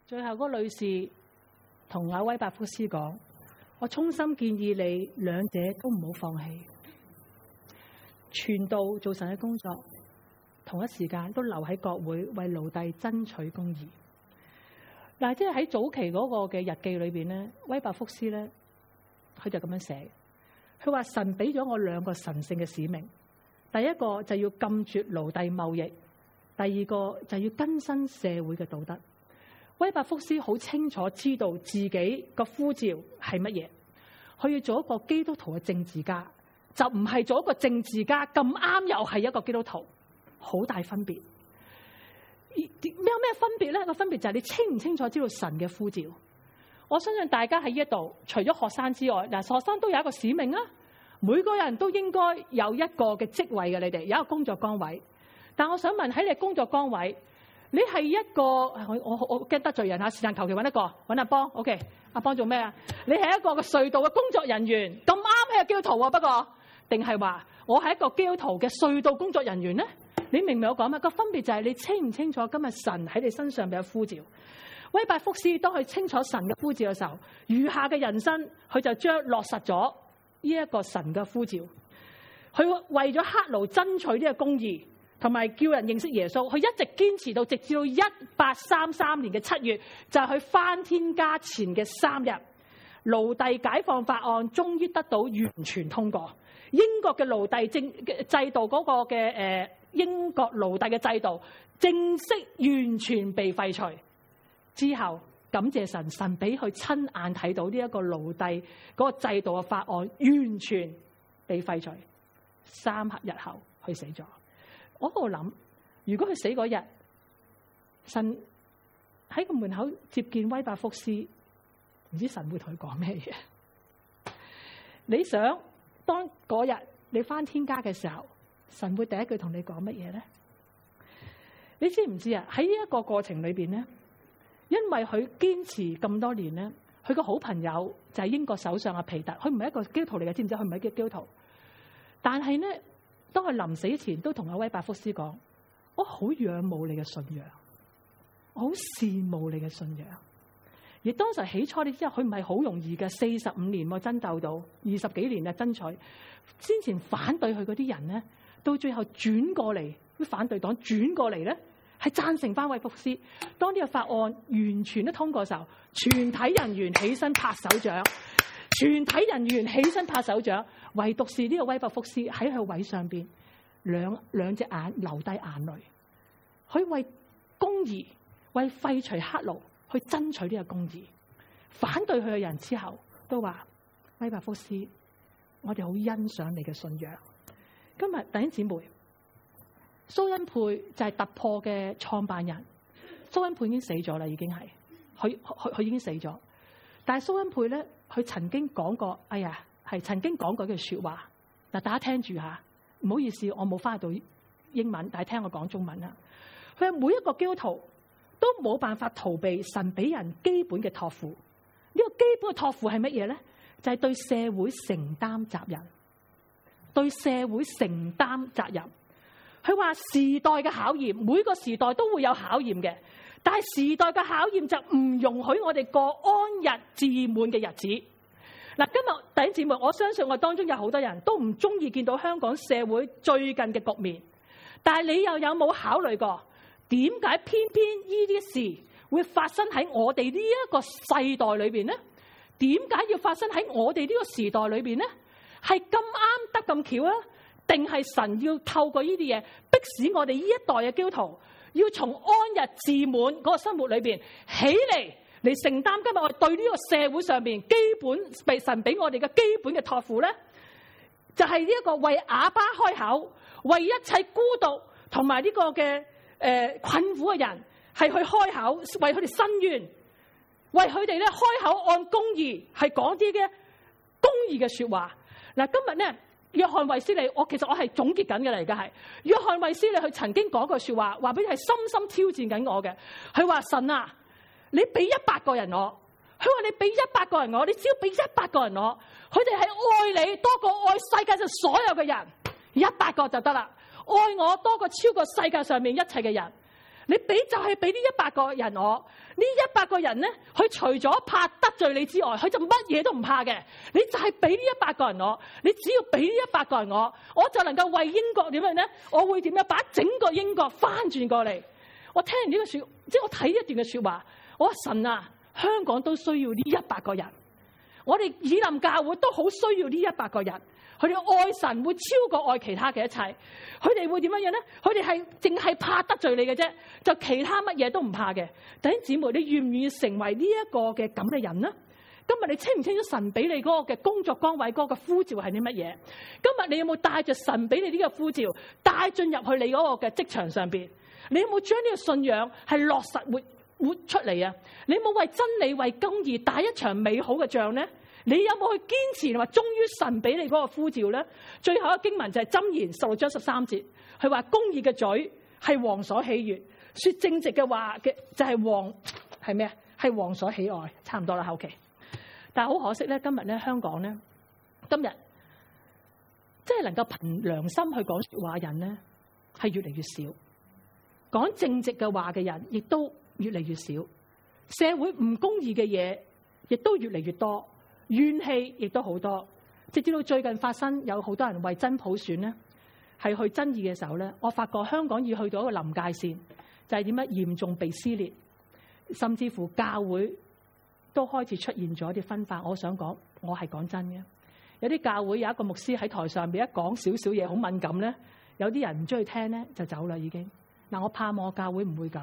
最後嗰女士同阿威伯福斯講：我衷心建議你兩者都唔好放棄，傳道做神嘅工作，同一時間都留喺國會為奴隸爭取公義。嗱，即係喺早期嗰個嘅日記裏邊咧，威伯福斯咧，佢就咁樣寫，佢話神俾咗我兩個神聖嘅使命，第一個就要禁絕奴隸貿易，第二個就要更新社會嘅道德。威伯福斯好清楚知道自己個呼召係乜嘢，佢要做一個基督徒嘅政治家，就唔係做一個政治家咁啱又係一個基督徒，好大分別。有咩分別咧？個分別就係你清唔清楚知道神嘅呼召。我相信大家喺呢一度，除咗學生之外，嗱，學生都有一個使命啊，每個人都應該有一個嘅職位嘅，你哋有一個工作崗位。但我想問喺你嘅工作崗位，你係一個我驚得罪人啊！時間求其揾一個，揾阿邦 ，OK， 阿邦做咩啊？你係一個嘅隧道嘅工作人員，咁啱係個基督徒啊，不過定係話我係一個基督徒嘅隧道工作人員咧？你明唔明我講咩？個分別就係你清唔清楚今日神喺你身上嘅呼召。威伯福斯當佢清楚神嘅呼召嘅時候，餘下嘅人生佢就將落實咗呢一個神嘅呼召。佢為咗黑奴爭取呢個公義，同埋叫人認識耶穌，佢一直堅持到直至到1833年嘅7月，就係佢翻天家前嘅3日，奴隸解放法案終於得到完全通過。英國嘅奴隸制度嗰個嘅英國奴隸嘅制度正式完全被廢除之後，感謝神，神俾佢親眼睇到呢一個奴隸嗰個制度嘅法案完全被廢除。3日後佢死咗。我喺度諗，如果佢死嗰日，神喺個門口接見威伯福斯，唔知神會同佢講咩嘢？你想當嗰日你返天家嘅時候，神會第一句同你講乜嘢咧？你知唔知啊？喺呢一個過程裏邊咧，因為佢堅持咁多年咧，佢個好朋友就係英國首相阿皮特，佢唔係一個基督徒嚟嘅，知唔知？佢唔係基督徒，但係咧，當佢臨死前都同阿威伯福斯講：我好仰慕你嘅信仰，我好羨慕你嘅信仰。而當時起初你知佢唔係好容易嘅，45年我爭鬥到20幾年嘅爭取，先前反對佢嗰啲人咧，到最後轉過嚟，啲反對黨轉過嚟咧，係贊成翻威伯福斯。當呢個法案完全都通過嘅時候，全體人員起身拍手掌，全體人員起身拍手掌，唯獨是呢個威伯福斯喺佢位上邊，兩隻眼流低眼淚，佢為公義，為廢除黑奴去爭取呢個公義。反對佢嘅人之後都話：威伯福斯，我哋好欣賞你嘅信仰。今日弟兄姊妹，蘇恩佩就係突破嘅創辦人。蘇恩佩已經死咗啦，已經係佢已經死咗。但係蘇恩佩咧，佢曾經講過，曾經講過句說話。嗱，大家聽住吓，唔好意思，我冇翻到英文，但係聽我講中文啦。佢係每一個基督徒都冇辦法逃避神俾人基本嘅託付。呢個基本嘅託付係乜嘢咧？就係對社會承擔責任，對社會承擔責任。佢話時代嘅考驗，每個時代都會有考驗嘅，但係時代嘅考驗就唔容許我哋過安逸自滿嘅日子。嗱，今日弟兄姊妹，我相信我當中有好多人都唔中意見到香港社會最近嘅局面，但係你又有冇考慮過，點解偏偏呢啲事會發生喺我哋呢一個世代裏邊呢？點解要發生喺我哋呢個時代裏邊呢？係咁啱得咁巧啊？定係神要透過呢啲嘢迫使我哋呢一代嘅基督徒要從安逸自滿嗰個生活裏邊起嚟承擔今日我哋對呢個社會上邊基本被神俾我哋嘅基本嘅託付咧？就係呢一個為啞巴開口，為一切孤獨同埋呢個嘅困苦嘅人係去開口，為佢哋伸冤，為佢哋咧開口按公義係講啲嘅公義嘅說話。嗱，今日咧，約翰衛斯理，其實我係總結緊嘅啦，而家係約翰衛斯理，佢曾經講過說話，話俾你係深深挑戰緊我嘅。佢話：神啊，你俾100個人我，佢話你俾100個人我，你只要俾100個人我，佢哋係愛你多過愛世界上所有嘅人，100個就得啦。愛我多過超過世界上面一切嘅人。 你俾就係俾呢100個人我，呢100個人咧，佢除咗怕得罪你之外，佢就乜嘢都唔怕嘅。你就係俾呢100個人我，你只要俾呢100個人我就能夠為英國點樣咧？我會點樣把整個英國翻轉過嚟？我聽完呢個說，即係我睇呢一段嘅說話，我話神啊，香港都需要呢100個人，我哋以林教會都好需要呢100個人。佢哋愛神會超過愛其他嘅一切，佢哋會點樣樣咧？佢哋係淨係怕得罪你嘅啫，就其他乜嘢都唔怕嘅。弟兄姊妹，你願唔願意成為呢一個嘅咁嘅人呢？今日你清唔清楚神俾你嗰個嘅工作崗位嗰個呼召係啲乜嘢？今日你有冇帶着神俾你呢個呼召帶進入去你嗰個嘅職場上邊？你有冇將呢個信仰係落實活出嚟啊？你有冇為真理為公義打一場美好嘅仗呢？你有冇去堅持同埋忠於神俾你嗰個呼召咧？最後一個經文就係箴言16章13節，佢話公義嘅嘴係王所喜悅，說正直嘅話嘅就係王係咩啊？係王所喜愛。差唔多啦，後期。但係好可惜咧，今日咧香港咧，今日即係能夠憑良心去講說話人咧，係越嚟越少。講正直嘅話嘅人亦都越嚟越少。社會唔公義嘅嘢亦都越嚟越多。怨氣亦都好多，直至到最近發生有好多人為真普選咧，係去爭議嘅時候咧，我發覺香港要去到一個臨界線，就係點樣嚴重被撕裂，甚至乎教會都開始出現咗一啲分化。我想講，我係講真嘅，有啲教會有一個牧師喺台上邊一講少少嘢好敏感咧，有啲人唔中意聽咧就走啦已經。嗱，我盼望教會唔會咁。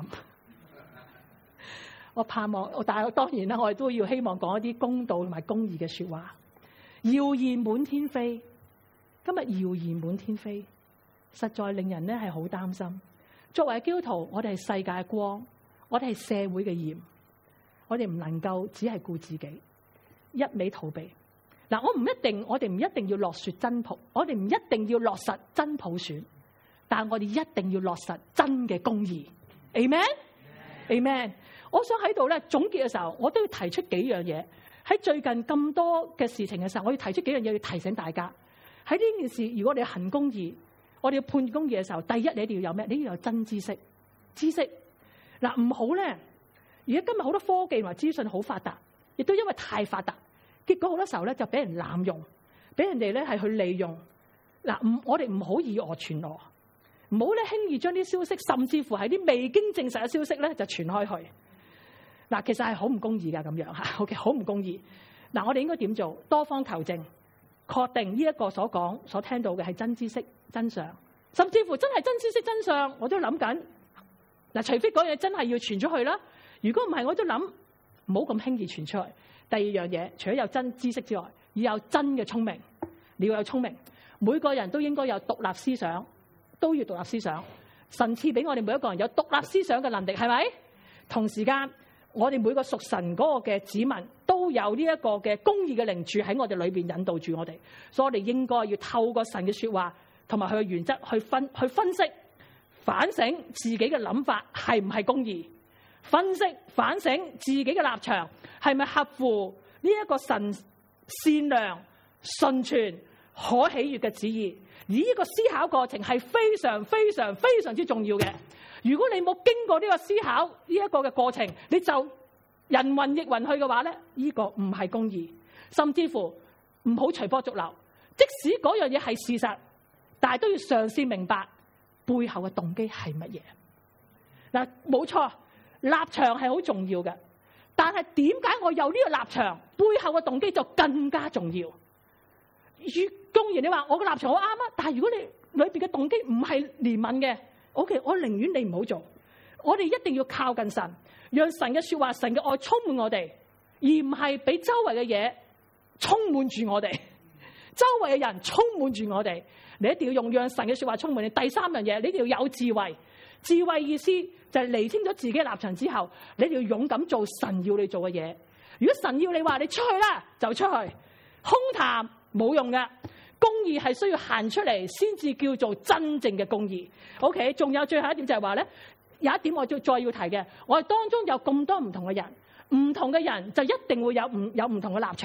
我盼望，但係當然啦，我哋都要希望講一啲公道同埋公義嘅說話。謠言滿天飛，今日謠言滿天飛，實在令人咧係好擔心。作為基督徒，我哋係世界嘅光，我哋係社會嘅鹽，我哋唔能夠只係顧自己，一味逃避。嗱，我哋唔一定要落實真普，我哋唔一定要落實真普選，但係我哋一定要落實真嘅公義。Amen。我想喺度咧總結嘅時候，我都要提出幾樣嘢。喺最近咁多嘅事情嘅時候，我要提出幾樣嘢要提醒大家。喺呢件事，如果你要行公義，我哋要判公義嘅時候，第一你一定要有咩？你要有真知識。知識嗱唔好咧。而家今日好多科技同埋資訊好發達，亦都因為太發達，結果好多時候咧就俾人濫用，俾人哋咧係去利用。嗱，我哋唔好以訛傳訛，唔好咧輕易將啲消息，甚至乎係啲未經證實嘅消息咧就傳開去。嗱，其實係好唔公義㗎，咁樣嚇，OK， 好唔公義。嗱，我哋應該點做？多方求證，確定呢一個所講、所聽到嘅係真知識、真相，甚至乎真係真知識、真相，我都諗緊。嗱，除非嗰樣嘢真係要傳出去啦，如果唔係，我都諗唔好咁輕易傳出去。第二樣嘢，除咗有真知識之外，要有真嘅聰明。你要有聰明，每個人都應該有獨立思想，都要獨立思想。神賜俾我哋每一個人有獨立思想嘅能力，係咪？同時間，我哋每個屬神嗰個嘅子民都有呢一個嘅公義嘅靈住喺我哋裏邊引導住我哋，所以我哋應該要透過神嘅說話同埋佢嘅原則去分析、反省自己嘅諗法係唔係公義，分析反省自己嘅立場係咪合乎呢一個神善良、純全、可喜悅嘅旨意。而呢個思考過程係非常非常非常之重要嘅。如果你冇經過呢個思考呢一個嘅過程，你就人云亦云去嘅話咧，呢個唔係公義，甚至乎唔好隨波逐流。即使嗰樣嘢係事實，但係都要嘗試明白背後嘅動機係乜嘢。嗱，冇錯，立場係好重要嘅，但係點解我有呢個立場背後嘅動機就更加重要。公然你話我嘅立場好啱啊，但係如果你裏邊嘅動機唔係憐憫嘅，OK， 我寧願你唔好做。我哋一定要靠近神，讓神嘅說話、神嘅愛充滿我哋，而唔係俾周圍嘅嘢充滿住我哋。周圍嘅人充滿住我哋，你一定要用讓神嘅說話充滿你。第三樣嘢，你一定要有智慧。智慧意思就係釐清咗自己嘅立場之後，你一定要勇敢做神要你做嘅嘢。如果神要你話你出去啦，就出去。空談冇用㗎。公義係需要行出嚟先至叫做真正嘅公義。OK， 仲有最後一點就係話咧，有一點我再要提嘅，我哋當中有咁多唔同嘅人，唔同嘅人就一定會有唔同嘅立場，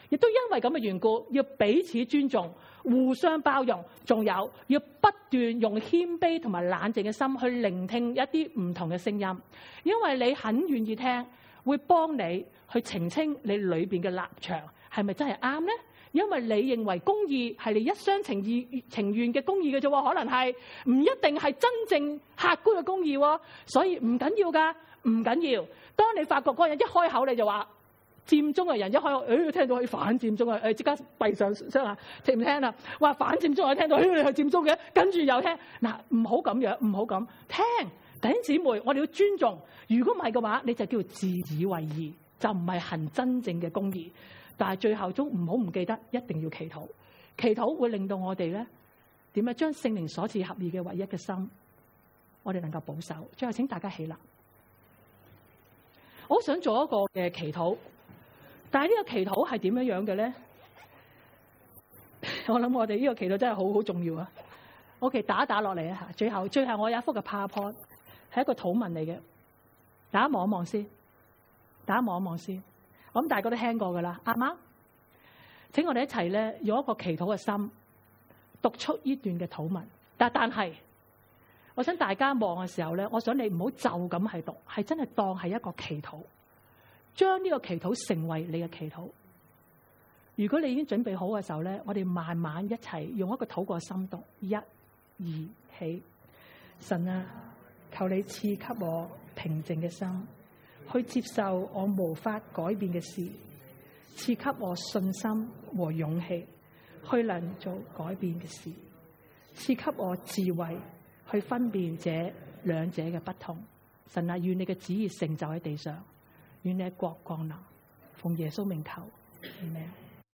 亦都因為咁嘅緣故，要彼此尊重、互相包容，仲有要不斷用謙卑同埋冷靜嘅心去聆聽一啲唔同嘅聲音，因為你很願意聽，會幫你去澄清你裏邊嘅立場係咪真係啱呢？因為你認為公義係你一廂情願嘅公義嘅啫，可能係唔一定係真正客觀嘅公義，所以唔緊要噶，唔緊要。當你發覺嗰個人一開口你就話佔中嘅人一開口，聽到佢反佔中啊，即刻閉上聲啊，聽唔聽啊？話反佔中，我聽到你係佔中嘅，跟住又聽嗱，唔好咁樣，唔好咁聽。弟兄姊妹，我哋要尊重。如果唔係嘅話，你就叫自以為義，就唔係行真正嘅公義。但係最後都唔好唔記得，一定要祈禱。祈禱會令到我哋咧點樣將聖靈所賜合意嘅唯一嘅心，我哋能夠保守。最後請大家起立。我好想做一個嘅祈禱，但係呢個祈禱係點樣樣嘅咧？我諗我哋呢個祈禱真係好重要啊！OK， 打落嚟啊！最後我有一幅嘅 PowerPoint， 係一個禱文嚟嘅，大家望一望先，我諗大家都聽過噶啦，啱啱？請我哋一齊咧，用一個祈禱嘅心，讀出呢段嘅禱文。但係，我想大家望嘅時候咧，我想你唔好就咁係讀，係真係當係一個祈禱，將呢個祈禱成為你嘅祈禱。如果你已經準備好嘅時候咧，我哋慢慢一齊用一個禱告嘅心讀。一、二，起。神啊，求你賜給我平靜嘅心，去接受我無法改變嘅事，賜給我信心和勇氣，去能做改變嘅事，賜給我智慧去分辨這兩者嘅不同。神啊，願你嘅旨意成就喺地上，願你嘅國降臨，奉耶穌名求，阿們。